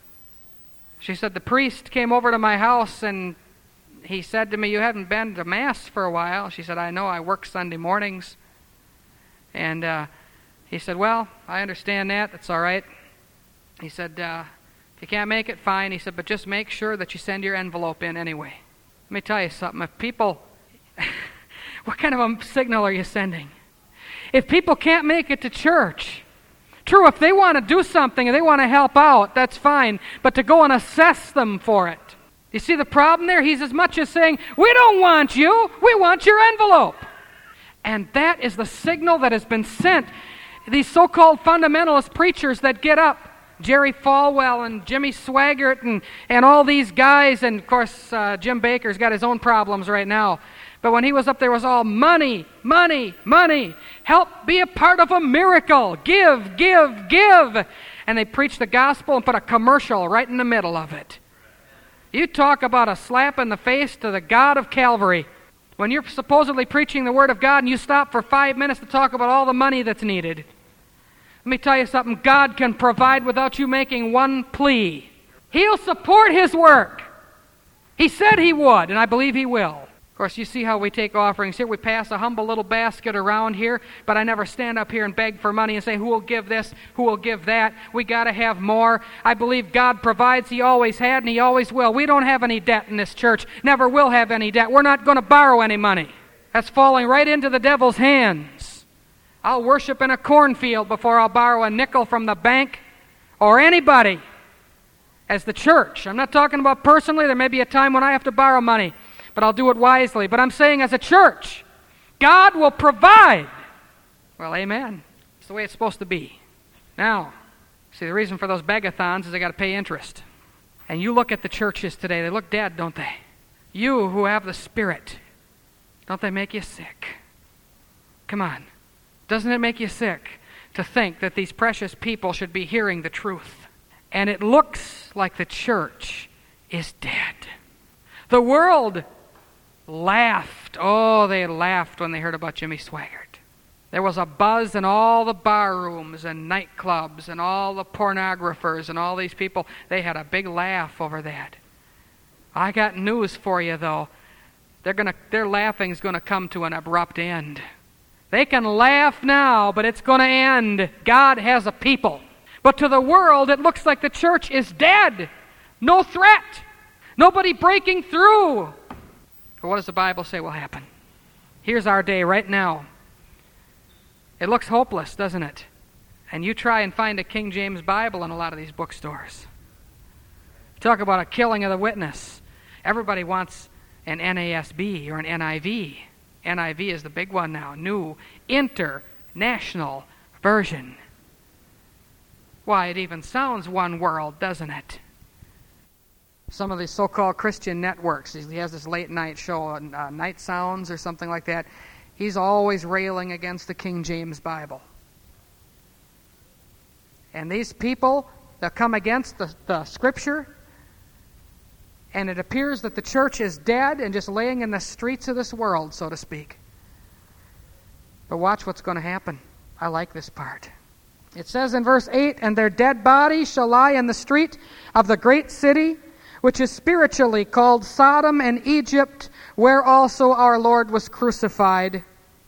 she said, the priest came over to my house and he said to me, you haven't been to Mass for a while. She said, I know, I work Sunday mornings. And uh, he said, well, I understand that. That's all right. He said, uh, if you can't make it, fine. He said, but just make sure that you send your envelope in anyway. Let me tell you something. If people, what kind of a signal are you sending? If people can't make it to church, true, if they want to do something and they want to help out, that's fine. But to go and assess them for it. You see the problem there? He's as much as saying, we don't want you, we want your envelope. And that is the signal that has been sent. These so-called fundamentalist preachers that get up, Jerry Falwell and Jimmy Swaggart and, and all these guys, and of course uh, Jim Bakker's got his own problems right now. But when he was up there, it was all money, money, money. Help be a part of a miracle. Give, give, give. And they preach the gospel and put a commercial right in the middle of it. You talk about a slap in the face to the God of Calvary. When you're supposedly preaching the Word of God and you stop for five minutes to talk about all the money that's needed. Let me tell you something. God can provide without you making one plea. He'll support His work. He said He would, and I believe He will. Of course, you see how we take offerings here. We pass a humble little basket around here, but I never stand up here and beg for money and say, who will give this, who will give that. We got to have more. I believe God provides. He always had, and He always will. We don't have any debt in this church. Never will have any debt. We're not going to borrow any money. That's falling right into the devil's hands. I'll worship in a cornfield before I'll borrow a nickel from the bank or anybody as the church. I'm not talking about personally. There may be a time when I have to borrow money, but I'll do it wisely. But I'm saying as a church, God will provide. Well, amen. It's the way it's supposed to be. Now, see, the reason for those begathons is they got to pay interest. And you look at the churches today, they look dead, don't they? You who have the Spirit, don't they make you sick? Come on. Doesn't it make you sick to think that these precious people should be hearing the truth? And it looks like the church is dead. The world laughed. Oh, they laughed when they heard about Jimmy Swaggart. There was a buzz in all the bar rooms and nightclubs and all the pornographers and all these people. They had a big laugh over that. I got news for you, though. They're gonna, their laughing's going to come to an abrupt end. They can laugh now, but it's going to end. God has a people. But to the world, it looks like the church is dead. No threat. Nobody breaking through. But what does the Bible say will happen? Here's our day right now. It looks hopeless, doesn't it? And you try and find a King James Bible in a lot of these bookstores. Talk about a killing of the witness. Everybody wants an N A S B or an N I V. N I V is the big one now. New International Version. Why, it even sounds one world, doesn't it? Some of these so-called Christian networks, he has this late night show, uh, Night Sounds or something like that. He's always railing against the King James Bible. And these people that come against the, the Scripture, and it appears that the church is dead and just laying in the streets of this world, so to speak. But watch what's going to happen. I like this part. It says in verse eight, "And their dead bodies shall lie in the street of the great city, which is spiritually called Sodom and Egypt, where also our Lord was crucified."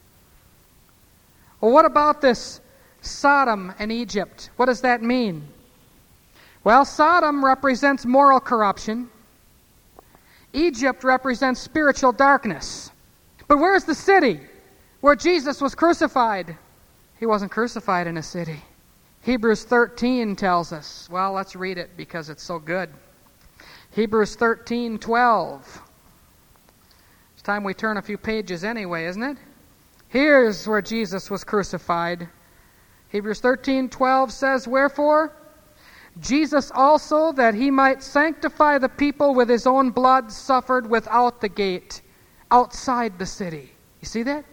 Well, what about this Sodom and Egypt? What does that mean? Well, Sodom represents moral corruption. Egypt represents spiritual darkness. But where's the city where Jesus was crucified? He wasn't crucified in a city. Hebrews thirteen tells us. Well, let's read it because it's so good. Hebrews thirteen twelve. It's time we turn a few pages anyway, isn't it? Here's where Jesus was crucified. Hebrews thirteen twelve says, "Wherefore Jesus also, that he might sanctify the people with his own blood, suffered without the gate, outside the city." You see that?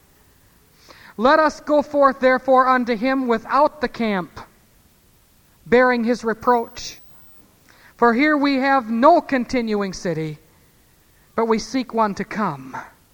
"Let us go forth therefore unto him without the camp, bearing his reproach. For here we have no continuing city, but we seek one to come."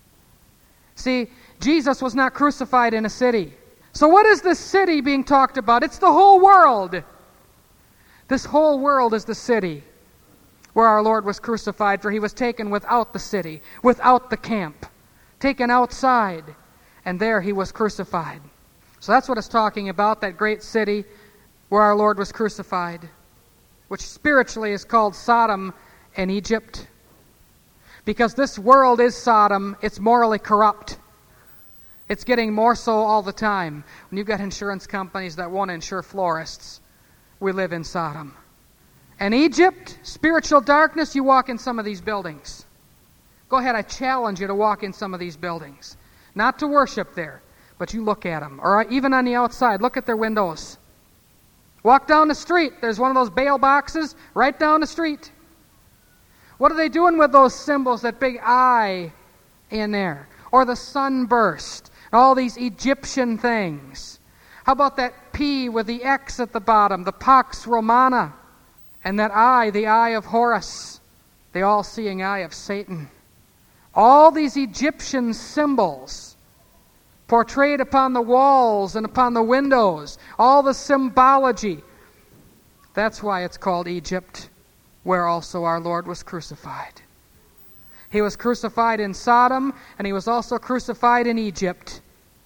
See, Jesus was not crucified in a city. So what is this city being talked about? It's the whole world. This whole world is the city where our Lord was crucified, for he was taken without the city, without the camp, taken outside, and there he was crucified. So that's what it's talking about, that great city where our Lord was crucified, which spiritually is called Sodom and Egypt. Because this world is Sodom, it's morally corrupt. It's getting more so all the time. When you've got insurance companies that won't insure florists, we live in Sodom. And Egypt, spiritual darkness, you walk in some of these buildings. Go ahead, I challenge you to walk in some of these buildings. Not to worship there, but you look at them. Or even on the outside, look at their windows. Walk down the street. There's one of those bail boxes right down the street. What are they doing with those symbols, that big eye in there? Or the sunburst, all these Egyptian things. How about that P with the X at the bottom, the Pax Romana, and that eye, the eye of Horus, the all-seeing eye of Satan. All these Egyptian symbols portrayed upon the walls and upon the windows, all the symbology. That's why it's called Egypt, where also our Lord was crucified. He was crucified in Sodom, and he was also crucified in Egypt.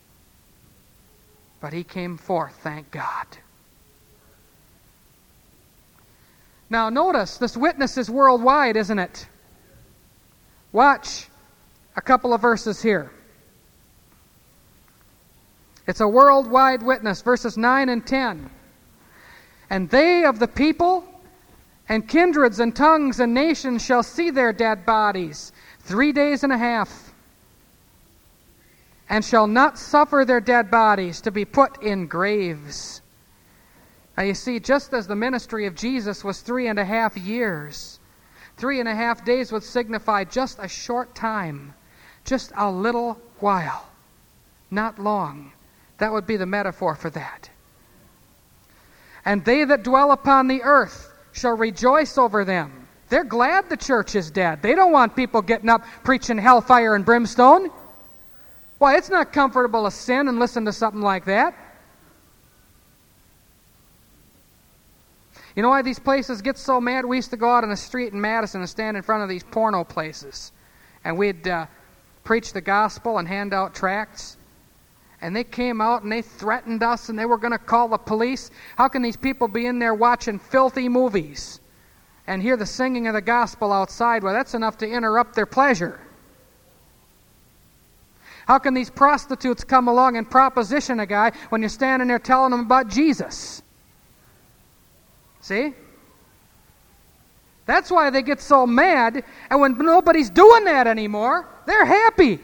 But he came forth, thank God. Now notice, this witness is worldwide, isn't it? Watch a couple of verses here. It's a worldwide witness, verses nine and ten. "And they of the people and kindreds and tongues and nations shall see their dead bodies three days and a half, and shall not suffer their dead bodies to be put in graves." Now you see, just as the ministry of Jesus was three and a half years, three and a half days would signify just a short time, just a little while, not long. That would be the metaphor for that. "And they that dwell upon the earth shall rejoice over them." They're glad the church is dead. They don't want people getting up preaching hellfire and brimstone. Why, it's not comfortable to sin and listen to something like that. You know why these places get so mad? We used to go out on the street in Madison and stand in front of these porno places. And we'd uh, preach the gospel and hand out tracts. And they came out and they threatened us and they were going to call the police. How can these people be in there watching filthy movies and hear the singing of the gospel outside? Well, that's enough to interrupt their pleasure. How can these prostitutes come along and proposition a guy when you're standing there telling him about Jesus? See? That's why they get so mad, and when nobody's doing that anymore, they're happy.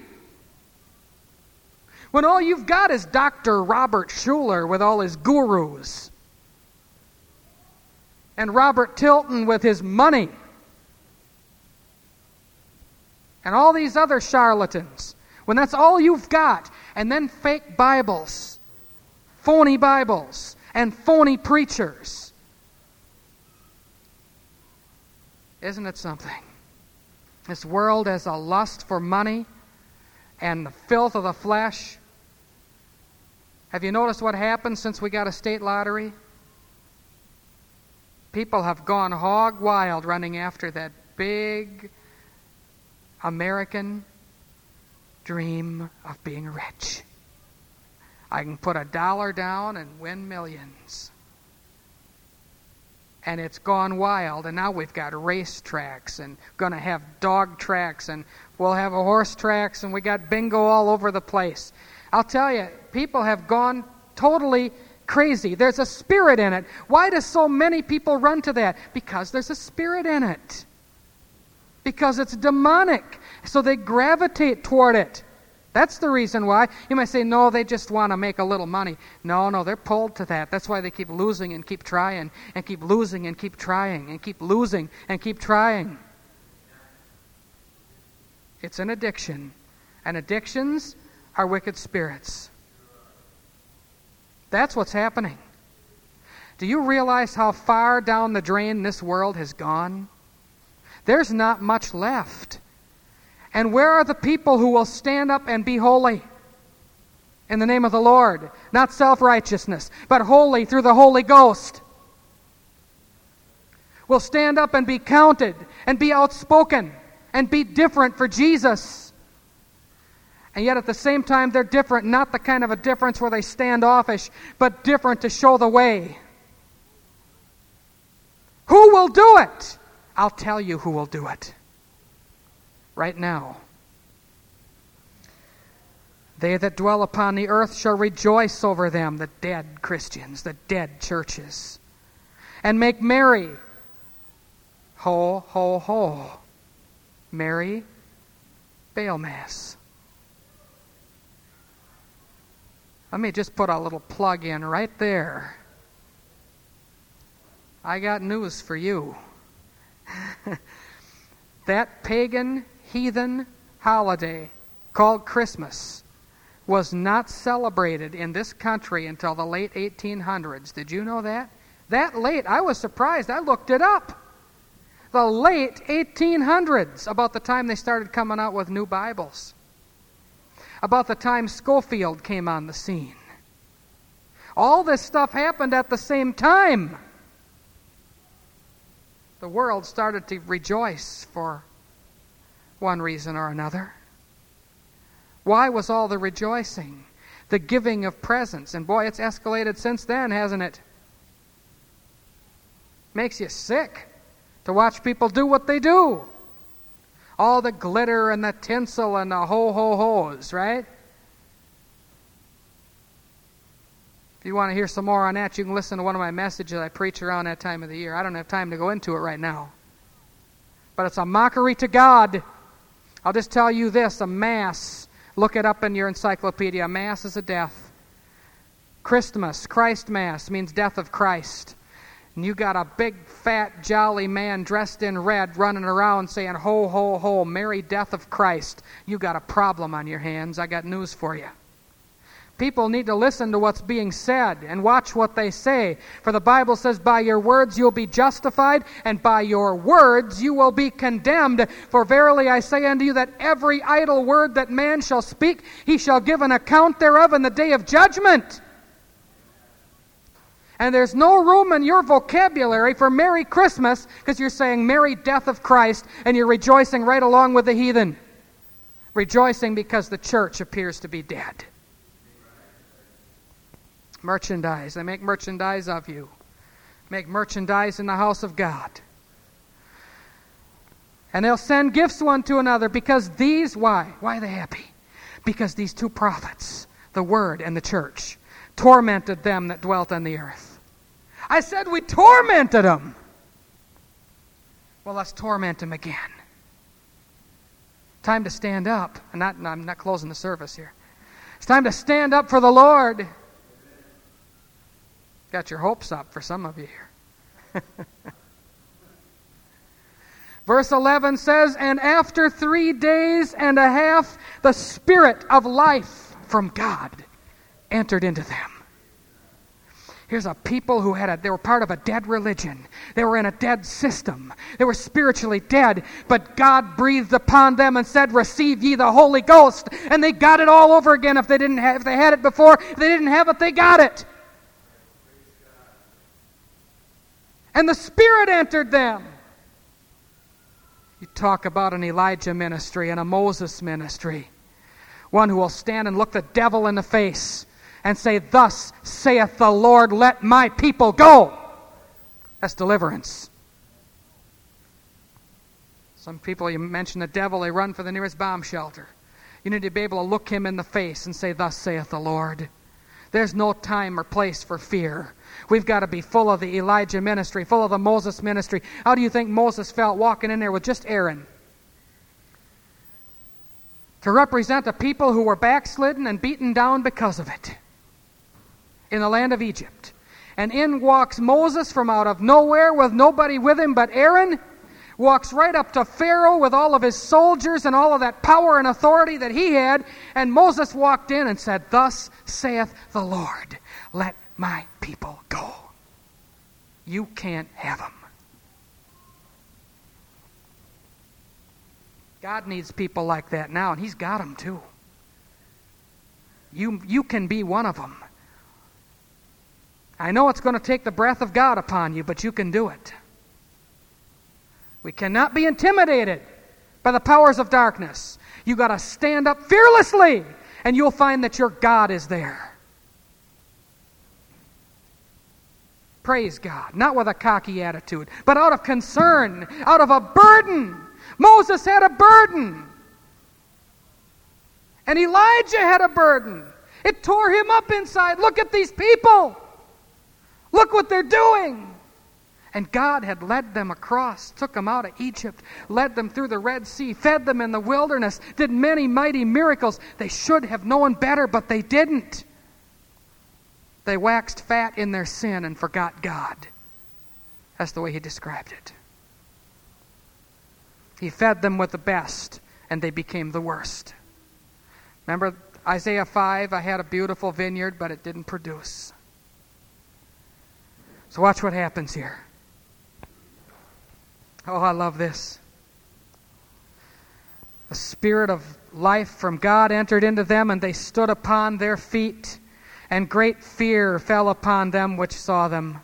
When all you've got is Doctor Robert Schuller with all his gurus, and Robert Tilton with his money, and all these other charlatans, when that's all you've got, and then fake Bibles, phony Bibles, and phony preachers. Isn't it something? This world has a lust for money and the filth of the flesh. Have you noticed what happened since we got a state lottery? People have gone hog wild running after that big American dream of being rich. I can put a dollar down and win millions. And it's gone wild, and now we've got race tracks, and going to have dog tracks, and we'll have a horse tracks, and we got bingo all over the place. I'll tell you, people have gone totally crazy. There's a spirit in it. Why do so many people run to that? Because there's a spirit in it. Because it's demonic. So they gravitate toward it. That's the reason why. You might say, no, they just want to make a little money. No, no, they're pulled to that. That's why they keep losing and keep trying and keep losing and keep trying and keep losing and keep trying. It's an addiction. And addictions are wicked spirits. That's what's happening. Do you realize how far down the drain this world has gone? There's not much left. And where are the people who will stand up and be holy in the name of the Lord? Not self-righteousness, but holy through the Holy Ghost. Will stand up and be counted and be outspoken and be different for Jesus. And yet at the same time they're different, not the kind of a difference where they standoffish, but different to show the way. Who will do it? I'll tell you who will do it. Right now. They that dwell upon the earth shall rejoice over them, the dead Christians, the dead churches, and make merry. Ho, ho, ho. Merry Baal Mass. Let me just put a little plug in right there. I got news for you. That pagan heathen holiday called Christmas was not celebrated in this country until the late eighteen hundreds. Did you know that? That late. I was surprised. I looked it up. The late eighteen hundreds, about the time they started coming out with new Bibles. About the time Schofield came on the scene. All this stuff happened at the same time. The world started to rejoice for one reason or another. Why was all the rejoicing? The giving of presents. And boy, it's escalated since then, hasn't it? Makes you sick to watch people do what they do. All the glitter and the tinsel and the ho-ho-hos, right? If you want to hear some more on that, you can listen to one of my messages I preach around that time of the year. I don't have time to go into it right now. But it's a mockery to God. I'll just tell you this, a Mass, look it up in your encyclopedia. A Mass is a death. Christmas, Christ Mass, means death of Christ. And you got a big, fat, jolly man dressed in red running around saying, ho, ho, ho, merry death of Christ. You got a problem on your hands. I got news for you. People need to listen to what's being said and watch what they say. For the Bible says, by your words you'll be justified, and by your words you will be condemned. For verily I say unto you that every idle word that man shall speak, he shall give an account thereof in the day of judgment. And there's no room in your vocabulary for Merry Christmas, because you're saying Merry Death of Christ, and you're rejoicing right along with the heathen. Rejoicing because the church appears to be dead. Merchandise. They make merchandise of you. Make merchandise in the house of God. And they'll send gifts one to another because these, why? Why are they happy? Because these two prophets, the Word and the church, tormented them that dwelt on the earth. I said we tormented them. Well, let's torment them again. Time to stand up. I'm not, I'm not closing the service here. It's time to stand up for the Lord. Got your hopes up for some of you here. Verse eleven says, and after three days and a half, the Spirit of life from God entered into them. Here's a people who had a, they were part of a dead religion. They were in a dead system. They were spiritually dead, but God breathed upon them and said, receive ye the Holy Ghost. And they got it all over again if they didn't have, if they had it before. If they didn't have it, they got it. And the Spirit entered them. You talk about an Elijah ministry and a Moses ministry. One who will stand and look the devil in the face and say, thus saith the Lord, let my people go. That's deliverance. Some people, you mention the devil, they run for the nearest bomb shelter. You need to be able to look him in the face and say, thus saith the Lord. There's no time or place for fear. We've got to be full of the Elijah ministry, full of the Moses ministry. How do you think Moses felt walking in there with just Aaron? To represent a people who were backslidden and beaten down because of it in the land of Egypt. And in walks Moses from out of nowhere with nobody with him but Aaron. Walks right up to Pharaoh with all of his soldiers and all of that power and authority that he had. And Moses walked in and said, thus saith the Lord, let my people go. You can't have them. God needs people like that now, and he's got them too. You, you can be one of them. I know it's going to take the breath of God upon you, but you can do it. We cannot be intimidated by the powers of darkness. You've got to stand up fearlessly, and you'll find that your God is there. Praise God. Not with a cocky attitude, but out of concern, out of a burden. Moses had a burden. And Elijah had a burden. It tore him up inside. Look at these people. Look what they're doing. And God had led them across, took them out of Egypt, led them through the Red Sea, fed them in the wilderness, did many mighty miracles. They should have known better, but they didn't. They waxed fat in their sin and forgot God. That's the way he described it. He fed them with the best, and they became the worst. Remember Isaiah five, I had a beautiful vineyard, but it didn't produce. So watch what happens here. Oh, I love this. The Spirit of life from God entered into them, and they stood upon their feet, and great fear fell upon them which saw them.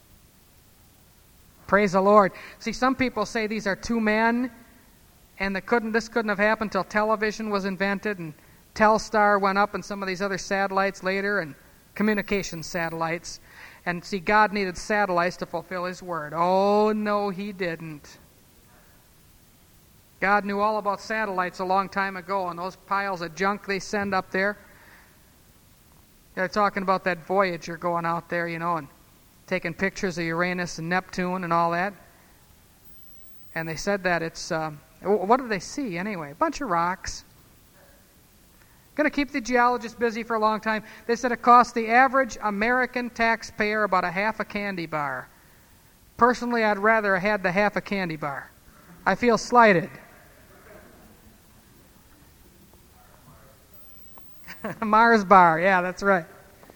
Praise the Lord. See, some people say these are two men, and that couldn't, this couldn't have happened until television was invented, and Telstar went up, and some of these other satellites later, and communication satellites. And see, God needed satellites to fulfill his word. Oh, no, he didn't. God knew all about satellites a long time ago, and those piles of junk they send up there. They're talking about that Voyager going out there, you know, and taking pictures of Uranus and Neptune and all that. And they said that it's, um, what did they see anyway? A bunch of rocks. Going to keep the geologists busy for a long time. They said it cost the average American taxpayer about a half a candy bar. Personally, I'd rather have had the half a candy bar. I feel slighted. Mars bar, yeah, that's right.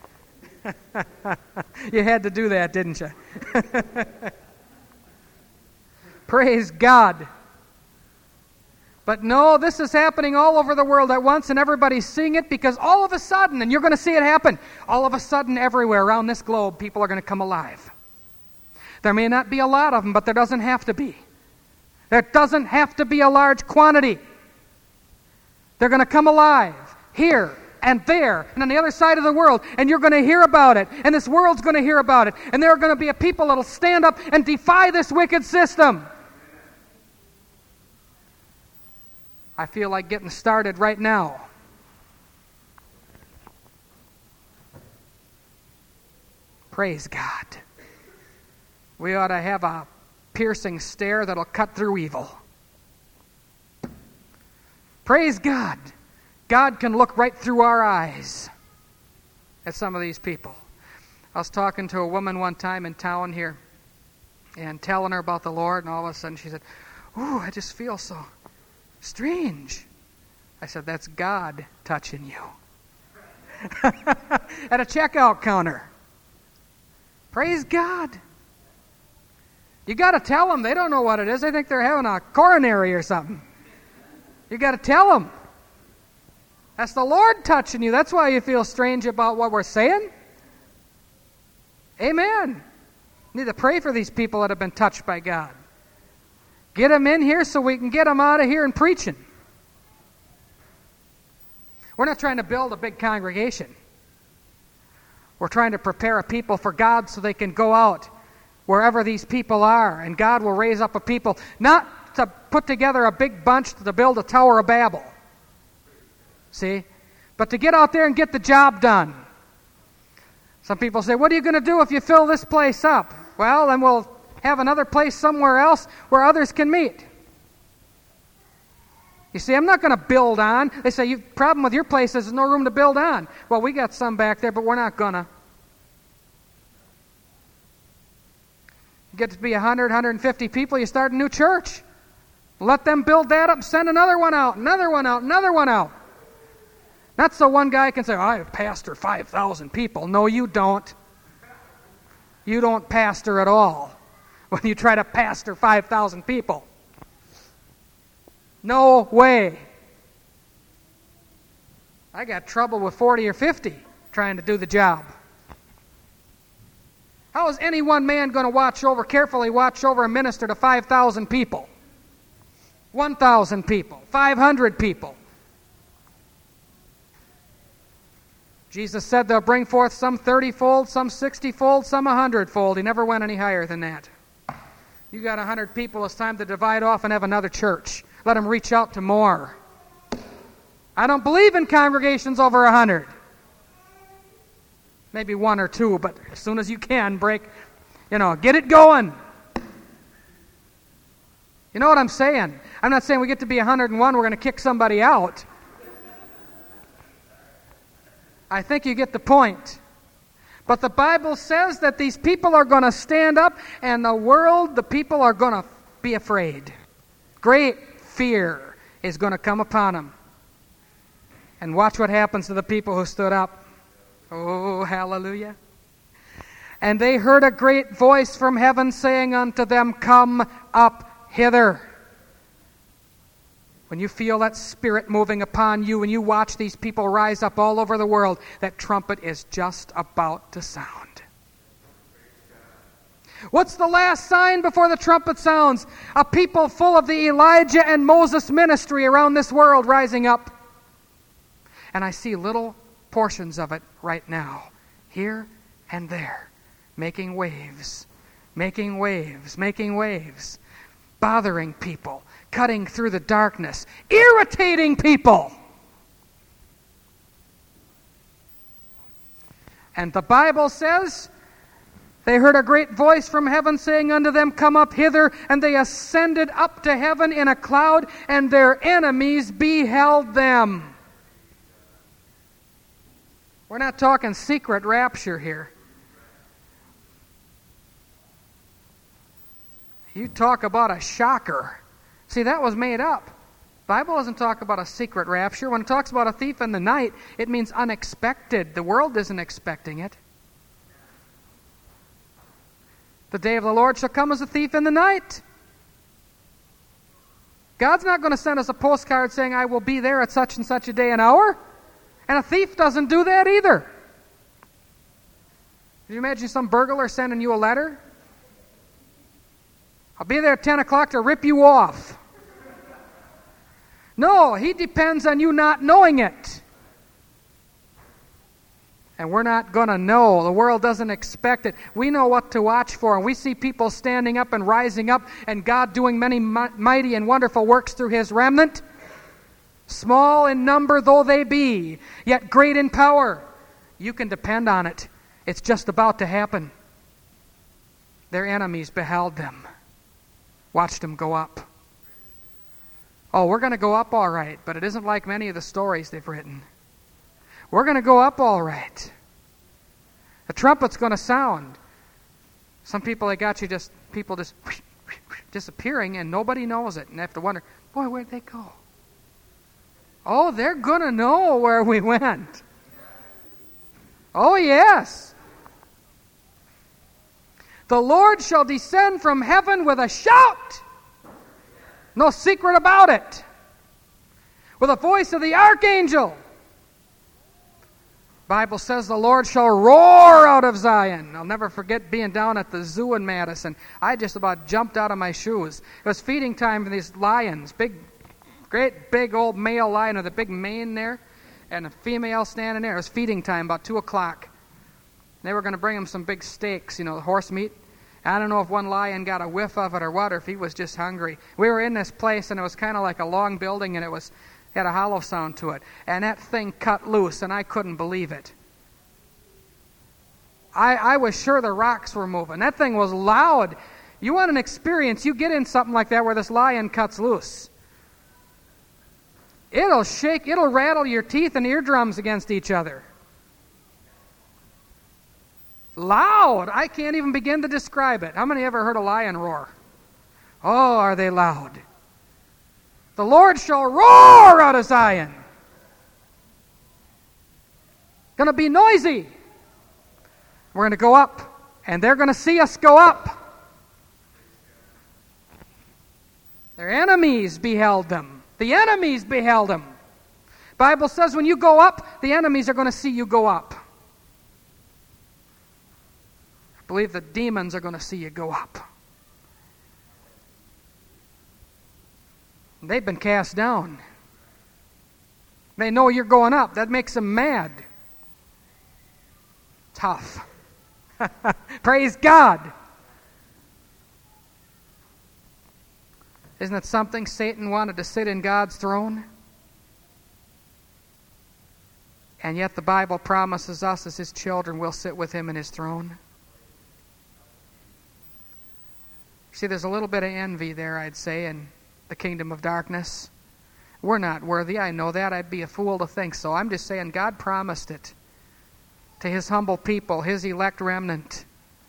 You had to do that, didn't you? Praise God. But no, this is happening all over the world at once, and everybody's seeing it because all of a sudden, and you're going to see it happen, all of a sudden everywhere around this globe, people are going to come alive. There may not be a lot of them, but there doesn't have to be. There doesn't have to be a large quantity. They're going to come alive here and there and on the other side of the world, and you're going to hear about it, and this world's going to hear about it, and there are going to be a people that will stand up and defy this wicked system. I feel like getting started right now. Praise God. We ought to have a piercing stare that'll cut through evil. Praise God. God can look right through our eyes at some of these people. I was talking to a woman one time in town here and telling her about the Lord, and all of a sudden she said, "Ooh, I just feel so strange." I said, "That's God touching you." At a checkout counter. Praise God. You got to tell them. They don't know what it is. They think they're having a coronary or something. You got to tell them. That's the Lord touching you. That's why you feel strange about what we're saying. Amen. You need to pray for these people that have been touched by God. Get them in here so we can get them out of here and preaching. We're not trying to build a big congregation. We're trying to prepare a people for God so they can go out wherever these people are, and God will raise up a people, not to put together a big bunch to build a Tower of Babel. See? But to get out there and get the job done. Some people say, "What are you going to do if you fill this place up?" Well, then we'll have another place somewhere else where others can meet. You see, I'm not going to build on. They say, "You problem with your place is there's no room to build on." Well, we got some back there, but we're not going to. You get to be one hundred, one hundred fifty people, you start a new church. Let them build that up and send another one out, another one out, another one out. Not so one guy can say, "I have pastored five thousand people." No, you don't. You don't pastor at all when you try to pastor five thousand people. No way. I got trouble with forty or fifty trying to do the job. How is any one man going to watch over, carefully watch over and minister to five thousand people? one thousand people, five hundred people. Jesus said they'll bring forth some thirty-fold, some sixty-fold, some one hundred-fold. He never went any higher than that. You got one hundred people, it's time to divide off and have another church. Let them reach out to more. I don't believe in congregations over one hundred. Maybe one or two, but as soon as you can, break, you know, get it going. You know what I'm saying? I'm not saying we get to be one hundred and one, we're going to kick somebody out. I think you get the point. But the Bible says that these people are going to stand up, and the world, the people are going to be afraid. Great fear is going to come upon them. And watch what happens to the people who stood up. Oh, hallelujah. And they heard a great voice from heaven saying unto them, "Come up hither." When you feel that Spirit moving upon you and you watch these people rise up all over the world, that trumpet is just about to sound. What's the last sign before the trumpet sounds? A people full of the Elijah and Moses ministry around this world rising up. And I see little portions of it right now, here and there, making waves, making waves, making waves, bothering people, cutting through the darkness, irritating people. And the Bible says, they heard a great voice from heaven saying unto them, "Come up hither." And they ascended up to heaven in a cloud, and their enemies beheld them. We're not talking secret rapture here. You talk about a shocker. See, that was made up. The Bible doesn't talk about a secret rapture. When it talks about a thief in the night, it means unexpected. The world isn't expecting it. The day of the Lord shall come as a thief in the night. God's not going to send us a postcard saying, "I will be there at such and such a day and hour." And a thief doesn't do that either. Can you imagine some burglar sending you a letter? "I'll be there at ten o'clock to rip you off." No, he depends on you not knowing it. And we're not going to know. The world doesn't expect it. We know what to watch for. And we see people standing up and rising up, and God doing many mighty and wonderful works through His remnant. Small in number though they be, yet great in power. You can depend on it. It's just about to happen. Their enemies beheld them, watched them go up. Oh, we're going to go up all right, but it isn't like many of the stories they've written. We're going to go up all right. The trumpet's going to sound. Some people, they got you just, people just disappearing and nobody knows it. And they have to wonder, boy, where'd they go? Oh, they're going to know where we went. Oh, yes. The Lord shall descend from heaven with a shout. No secret about it. With the voice of the archangel. The Bible says the Lord shall roar out of Zion. I'll never forget being down at the zoo in Madison. I just about jumped out of my shoes. It was feeding time for these lions. Big, great big old male lion with a big mane there. And a female standing there. It was feeding time, about two o'clock. They were going to bring him some big steaks, you know, horse meat. I don't know if one lion got a whiff of it or what, or if he was just hungry. We were in this place, and it was kind of like a long building, and it was had a hollow sound to it. And that thing cut loose, and I couldn't believe it. I, I was sure the rocks were moving. That thing was loud. You want an experience, you get in something like that where this lion cuts loose. It'll shake, it'll rattle your teeth and eardrums against each other. Loud. I can't even begin to describe it. How many ever heard a lion roar? Oh, are they loud? The Lord shall roar out of Zion. Going to be noisy. We're going to go up, and they're going to see us go up. Their enemies beheld them. The enemies beheld him. The Bible says when you go up, the enemies are going to see you go up. I believe the demons are going to see you go up. They've been cast down. They know you're going up. That makes them mad. Tough. Praise God. Isn't it something? Satan wanted to sit in God's throne. And yet the Bible promises us as his children will sit with him in his throne. See, there's a little bit of envy there, I'd say, in the kingdom of darkness. We're not worthy. I know that. I'd be a fool to think so. I'm just saying God promised it to his humble people, his elect remnant.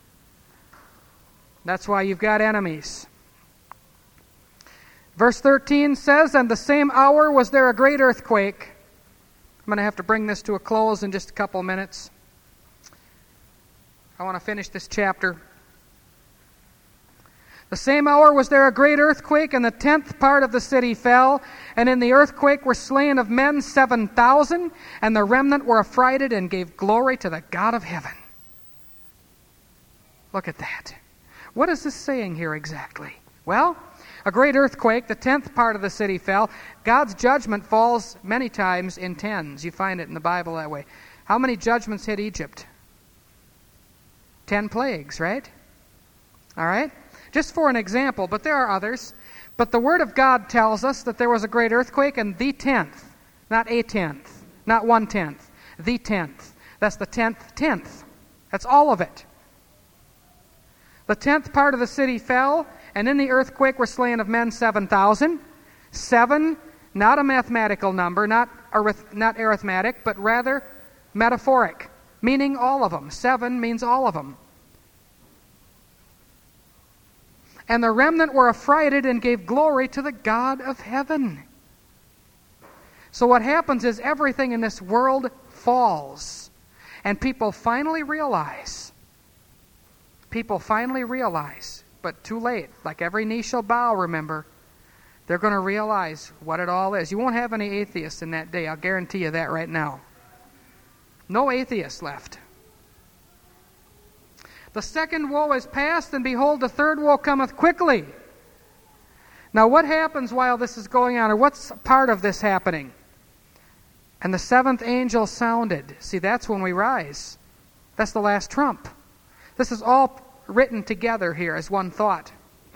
That's why you've got enemies. Verse thirteen says, and the same hour was there a great earthquake. I'm going to have to bring this to a close in just a couple minutes. I want to finish this chapter. The same hour was there a great earthquake, and the tenth part of the city fell. And in the earthquake were slain of men seven thousand, and the remnant were affrighted and gave glory to the God of heaven. Look at that. What is this saying here exactly? Well, a great earthquake, the tenth part of the city fell. God's judgment falls many times in tens. You find it in the Bible that way. How many judgments hit Egypt? Ten plagues, right? All right? Just for an example, but there are others. But the Word of God tells us that there was a great earthquake, and the tenth, not a tenth, not one tenth, the tenth. That's the tenth tenth. That's all of it. The tenth part of the city fell, and in the earthquake were slain of men seven thousand. Seven, not a mathematical number, not arith- not arithmetic, but rather metaphoric, meaning all of them. Seven means all of them. And the remnant were affrighted and gave glory to the God of heaven. So what happens is everything in this world falls. And people finally realize, people finally realize, but too late, like every knee shall bow, remember, they're going to realize what it all is. You won't have any atheists in that day, I'll guarantee you that right now. No atheists left. The second woe is past, and behold, the third woe cometh quickly. Now what happens while this is going on, or what's part of this happening? And the seventh angel sounded. See, that's when we rise. That's the last trump. This is all written together here as one thought.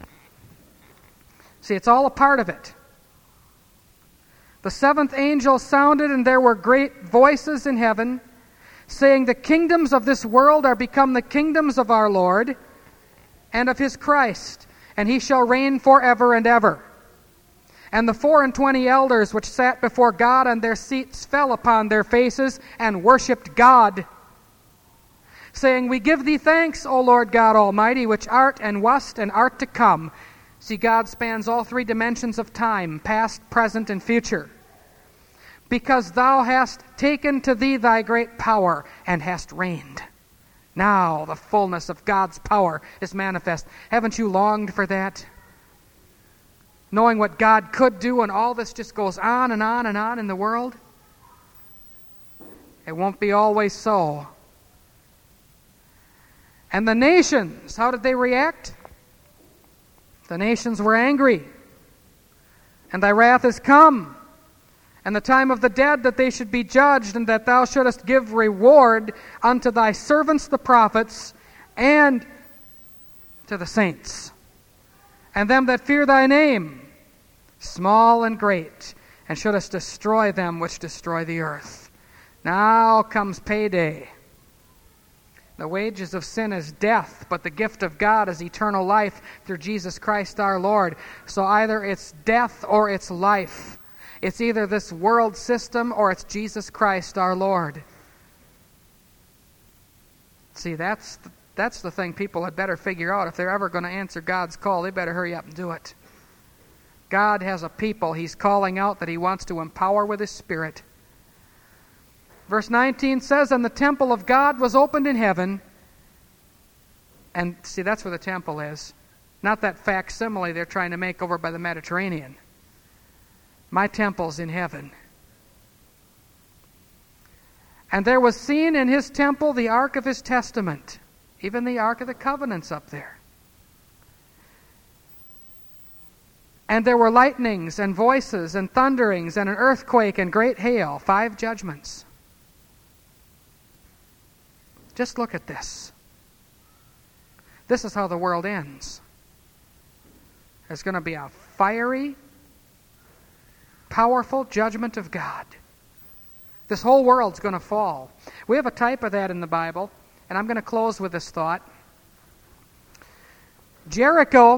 See, it's all a part of it. The seventh angel sounded, and there were great voices in heaven, saying, the kingdoms of this world are become the kingdoms of our Lord and of his Christ, and he shall reign forever and ever. And the four and twenty elders which sat before God on their seats fell upon their faces and worshipped God, saying, we give thee thanks, O Lord God Almighty, which art and wast and art to come. See, God spans all three dimensions of time, past, present, and future. Because thou hast taken to thee thy great power and hast reigned. Now the fullness of God's power is manifest. Haven't you longed for that? Knowing what God could do, and all this just goes on and on and on in the world? It won't be always so. And the nations, how did they react? The nations were angry. And thy wrath is come, and the time of the dead that they should be judged, and that thou shouldest give reward unto thy servants the prophets, and to the saints, and them that fear thy name, small and great, and shouldest destroy them which destroy the earth. Now comes payday. The wages of sin is death, but the gift of God is eternal life through Jesus Christ our Lord. So either it's death or it's life. It's either this world system or it's Jesus Christ our Lord. See, that's the, that's the thing people had better figure out. If they're ever going to answer God's call, they better hurry up and do it. God has a people He's calling out that He wants to empower with His Spirit. Verse nineteen says, and the temple of God was opened in heaven. And see, that's where the temple is. Not that facsimile they're trying to make over by the Mediterranean. My temple's in heaven. And there was seen in His temple the ark of His testament, even the ark of the covenant's up there. And there were lightnings and voices and thunderings and an earthquake and great hail, five judgments. Just look at this. This is how the world ends. There's going to be a fiery, powerful judgment of God. This whole world's going to fall. We have a type of that in the Bible, and I'm going to close with this thought. Jericho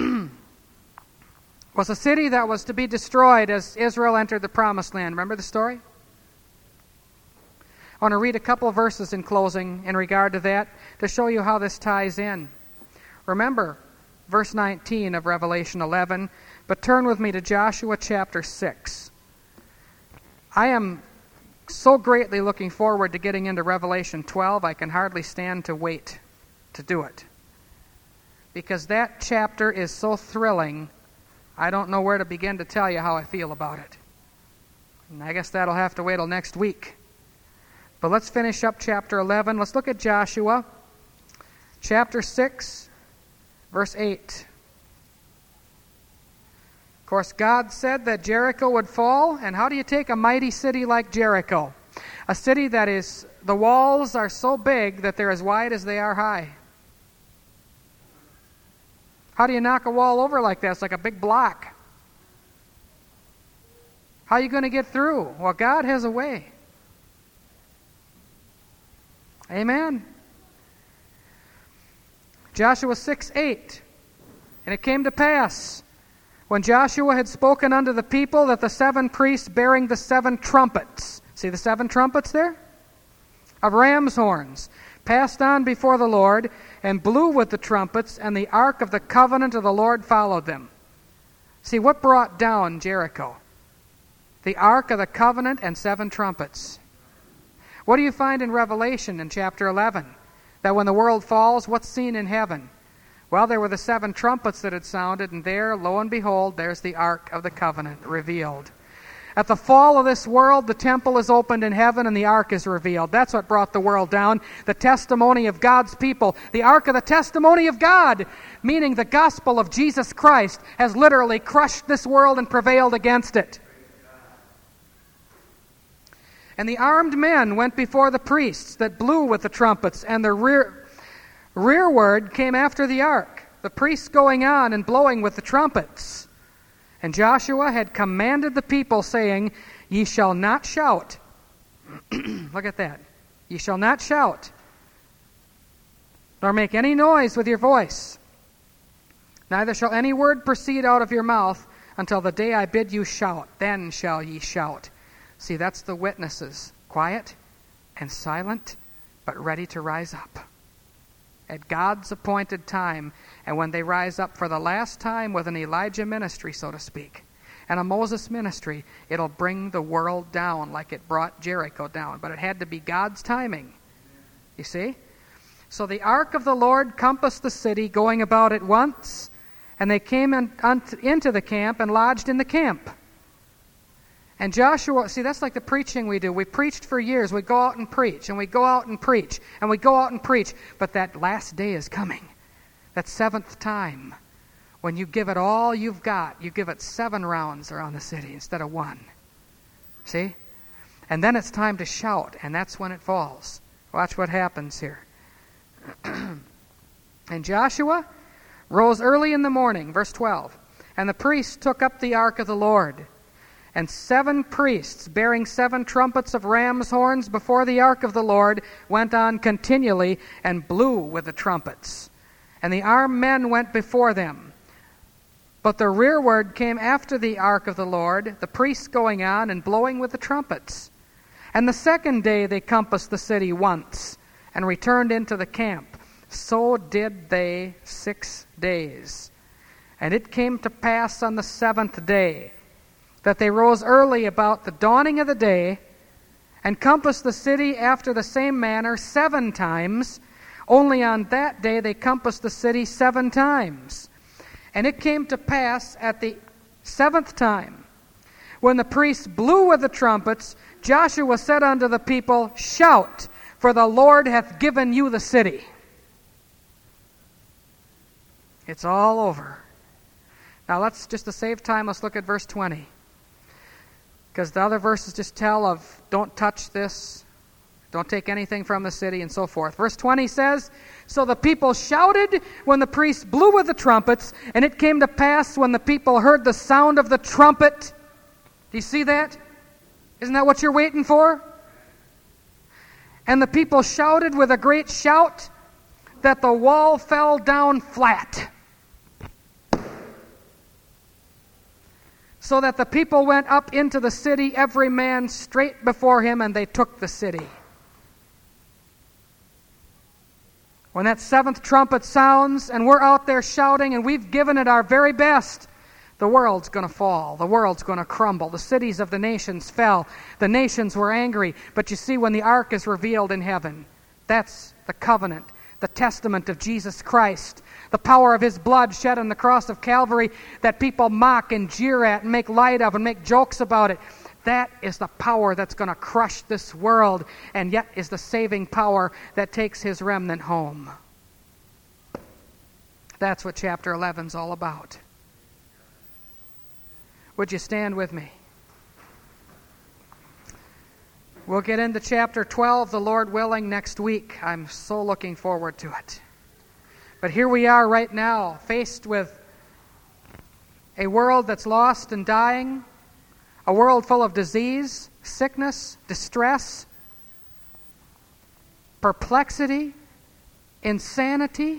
was a city that was to be destroyed as Israel entered the Promised Land. Remember the story? I want to read a couple of verses in closing in regard to that to show you how this ties in. Remember verse nineteen of Revelation eleven, but turn with me to Joshua chapter six. I am so greatly looking forward to getting into Revelation twelve, I can hardly stand to wait to do it. Because that chapter is so thrilling, I don't know where to begin to tell you how I feel about it. And I guess that'll have to wait till next week. But let's finish up chapter eleven. Let's look at Joshua chapter six, verse eight. Of course, God said that Jericho would fall. And how do you take a mighty city like Jericho? A city that is, the walls are so big that they're as wide as they are high. How do you knock a wall over like that? It's like a big block. How are you going to get through? Well, God has a way. Amen. Joshua six eight. And it came to pass, when Joshua had spoken unto the people, that the seven priests bearing the seven trumpets, see the seven trumpets there? Of ram's horns, passed on before the Lord, and blew with the trumpets, and the ark of the covenant of the Lord followed them. See, what brought down Jericho? The ark of the covenant and seven trumpets. What do you find in Revelation in chapter eleven? That when the world falls, what's seen in heaven? Well, there were the seven trumpets that had sounded, and there, lo and behold, there's the ark of the covenant revealed. At the fall of this world, the temple is opened in heaven and the ark is revealed. That's what brought the world down. The testimony of God's people. The ark of the testimony of God, meaning the gospel of Jesus Christ, has literally crushed this world and prevailed against it. And the armed men went before the priests that blew with the trumpets, and the rear, rearward came after the ark, the priests going on and blowing with the trumpets. And Joshua had commanded the people, saying, Ye shall not shout. Look at that. Ye shall not shout, nor make any noise with your voice. Neither shall any word proceed out of your mouth until the day I bid you shout. Then shall ye shout. See, that's the witnesses. Quiet and silent, but ready to rise up at God's appointed time. And when they rise up for the last time with an Elijah ministry, so to speak, and a Moses ministry, it'll bring the world down like it brought Jericho down. But it had to be God's timing. You see? So the ark of the Lord compassed the city, going about it once, and they came in, un, into the camp and lodged in the camp. And Joshua, see, that's like the preaching we do. We preached for years. We go out and preach, and we go out and preach, and we go out and preach. But that last day is coming, that seventh time, when you give it all you've got. You give it seven rounds around the city instead of one. See? And then it's time to shout, and that's when it falls. Watch what happens here. And Joshua rose early in the morning, verse twelve, and the priests took up the ark of the Lord. And seven priests, bearing seven trumpets of ram's horns before the ark of the Lord, went on continually and blew with the trumpets. And the armed men went before them. But the rearward came after the ark of the Lord, the priests going on and blowing with the trumpets. And the second day they compassed the city once, and returned into the camp. So did they six days. And it came to pass on the seventh day that they rose early about the dawning of the day, and compassed the city after the same manner seven times. Only on that day they compassed the city seven times. And it came to pass at the seventh time, when the priests blew with the trumpets, Joshua said unto the people, Shout, for the Lord hath given you the city. It's all over. Now let's, just to save time, let's look at verse twenty. Because the other verses just tell of, don't touch this, don't take anything from the city, and so forth. Verse twenty says, So the people shouted when the priests blew with the trumpets, and it came to pass when the people heard the sound of the trumpet. Do you see that? Isn't that what you're waiting for? And the people shouted with a great shout that the wall fell down flat. So that the people went up into the city, every man straight before him, and they took the city. When that seventh trumpet sounds, and we're out there shouting, and we've given it our very best, the world's going to fall. The world's going to crumble. The cities of the nations fell. The nations were angry. But you see, when the ark is revealed in heaven, that's the covenant, the testament of Jesus Christ, the power of His blood shed on the cross of Calvary that people mock and jeer at and make light of and make jokes about it. That is the power that's going to crush this world, and yet is the saving power that takes His remnant home. That's what chapter eleven is all about. Would you stand with me? We'll get into chapter twelve, the Lord willing, next week. I'm so looking forward to it. But here we are right now, faced with a world that's lost and dying, a world full of disease, sickness, distress, perplexity, insanity.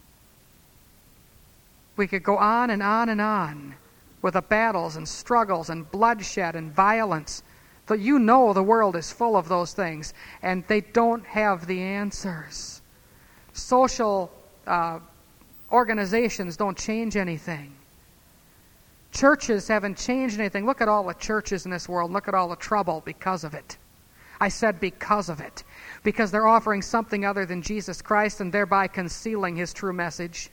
We could go on and on and on with the battles and struggles and bloodshed and violence. But you know the world is full of those things, and they don't have the answers. Social uh, organizations don't change anything. Churches haven't changed anything. Look at all the churches in this world. Look at all the trouble because of it. I said because of it. Because they're offering something other than Jesus Christ and thereby concealing His true message.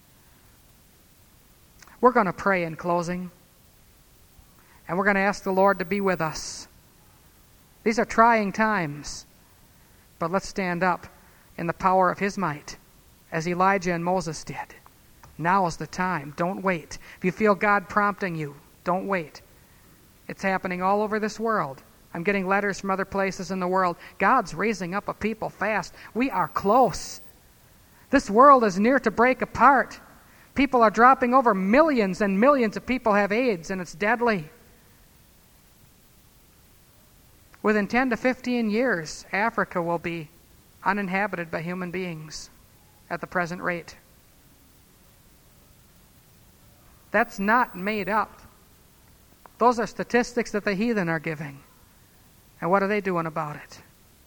We're going to pray in closing. And we're going to ask the Lord to be with us. These are trying times. But let's stand up in the power of His might, as Elijah and Moses did. Now is the time. Don't wait. If you feel God prompting you, don't wait. It's happening all over this world. I'm getting letters from other places in the world. God's raising up a people fast. We are close. This world is near to break apart. People are dropping over. Millions and millions of people have AIDS, and it's deadly. Within ten to fifteen years, Africa will be uninhabited by human beings at the present rate. That's not made up. Those are statistics that the heathen are giving. And what are they doing about it?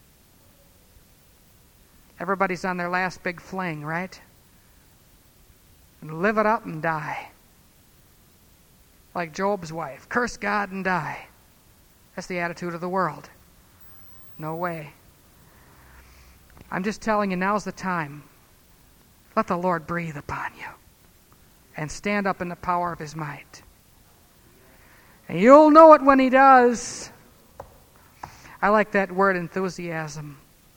Everybody's on their last big fling, right? And live it up and die. Like Job's wife. Curse God and die. That's the attitude of the world. No way. I'm just telling you, now's the time. Let the Lord breathe upon you. And stand up in the power of His might. And you'll know it when He does. I like that word enthusiasm.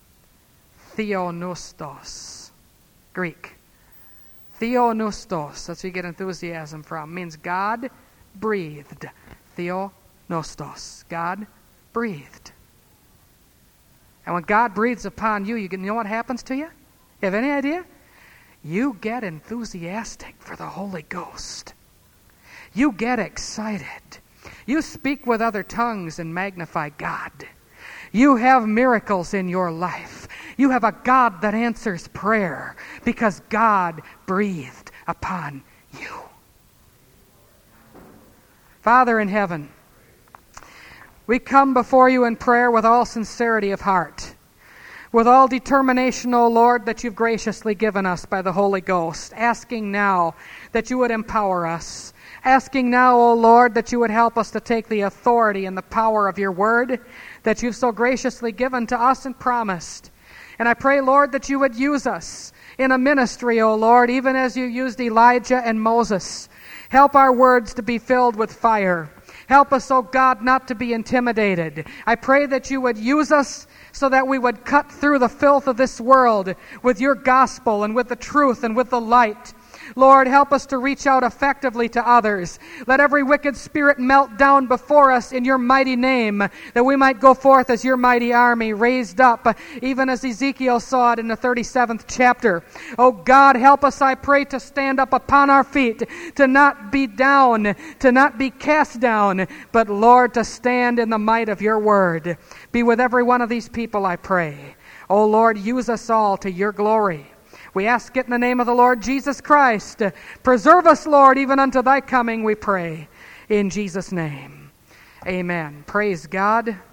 Theopneustos. Greek. Theopneustos. That's where you get enthusiasm from. It means God breathed. Theopneustos. God breathed. And when God breathes upon you, you know what happens to you? You have any idea? You get enthusiastic for the Holy Ghost. You get excited. You speak with other tongues and magnify God. You have miracles in your life. You have a God that answers prayer because God breathed upon you. Father in heaven, we come before you in prayer with all sincerity of heart, with all determination, O Lord, that you've graciously given us by the Holy Ghost, asking now that you would empower us, asking now, O Lord, that you would help us to take the authority and the power of your word that you've so graciously given to us and promised. And I pray, Lord, that you would use us in a ministry, O Lord, even as you used Elijah and Moses. Help our words to be filled with fire. Help us, O God, not to be intimidated. I pray that you would use us so that we would cut through the filth of this world with your gospel and with the truth and with the light. Lord, help us to reach out effectively to others. Let every wicked spirit melt down before us in your mighty name, that we might go forth as your mighty army, raised up, even as Ezekiel saw it in the thirty-seventh chapter. Oh God, help us, I pray, to stand up upon our feet, to not be down, to not be cast down, but Lord, to stand in the might of your word. Be with every one of these people, I pray. Oh Lord, use us all to your glory. We ask it in the name of the Lord Jesus Christ. Preserve us, Lord, even unto thy coming, we pray. In Jesus' name, amen. Praise God.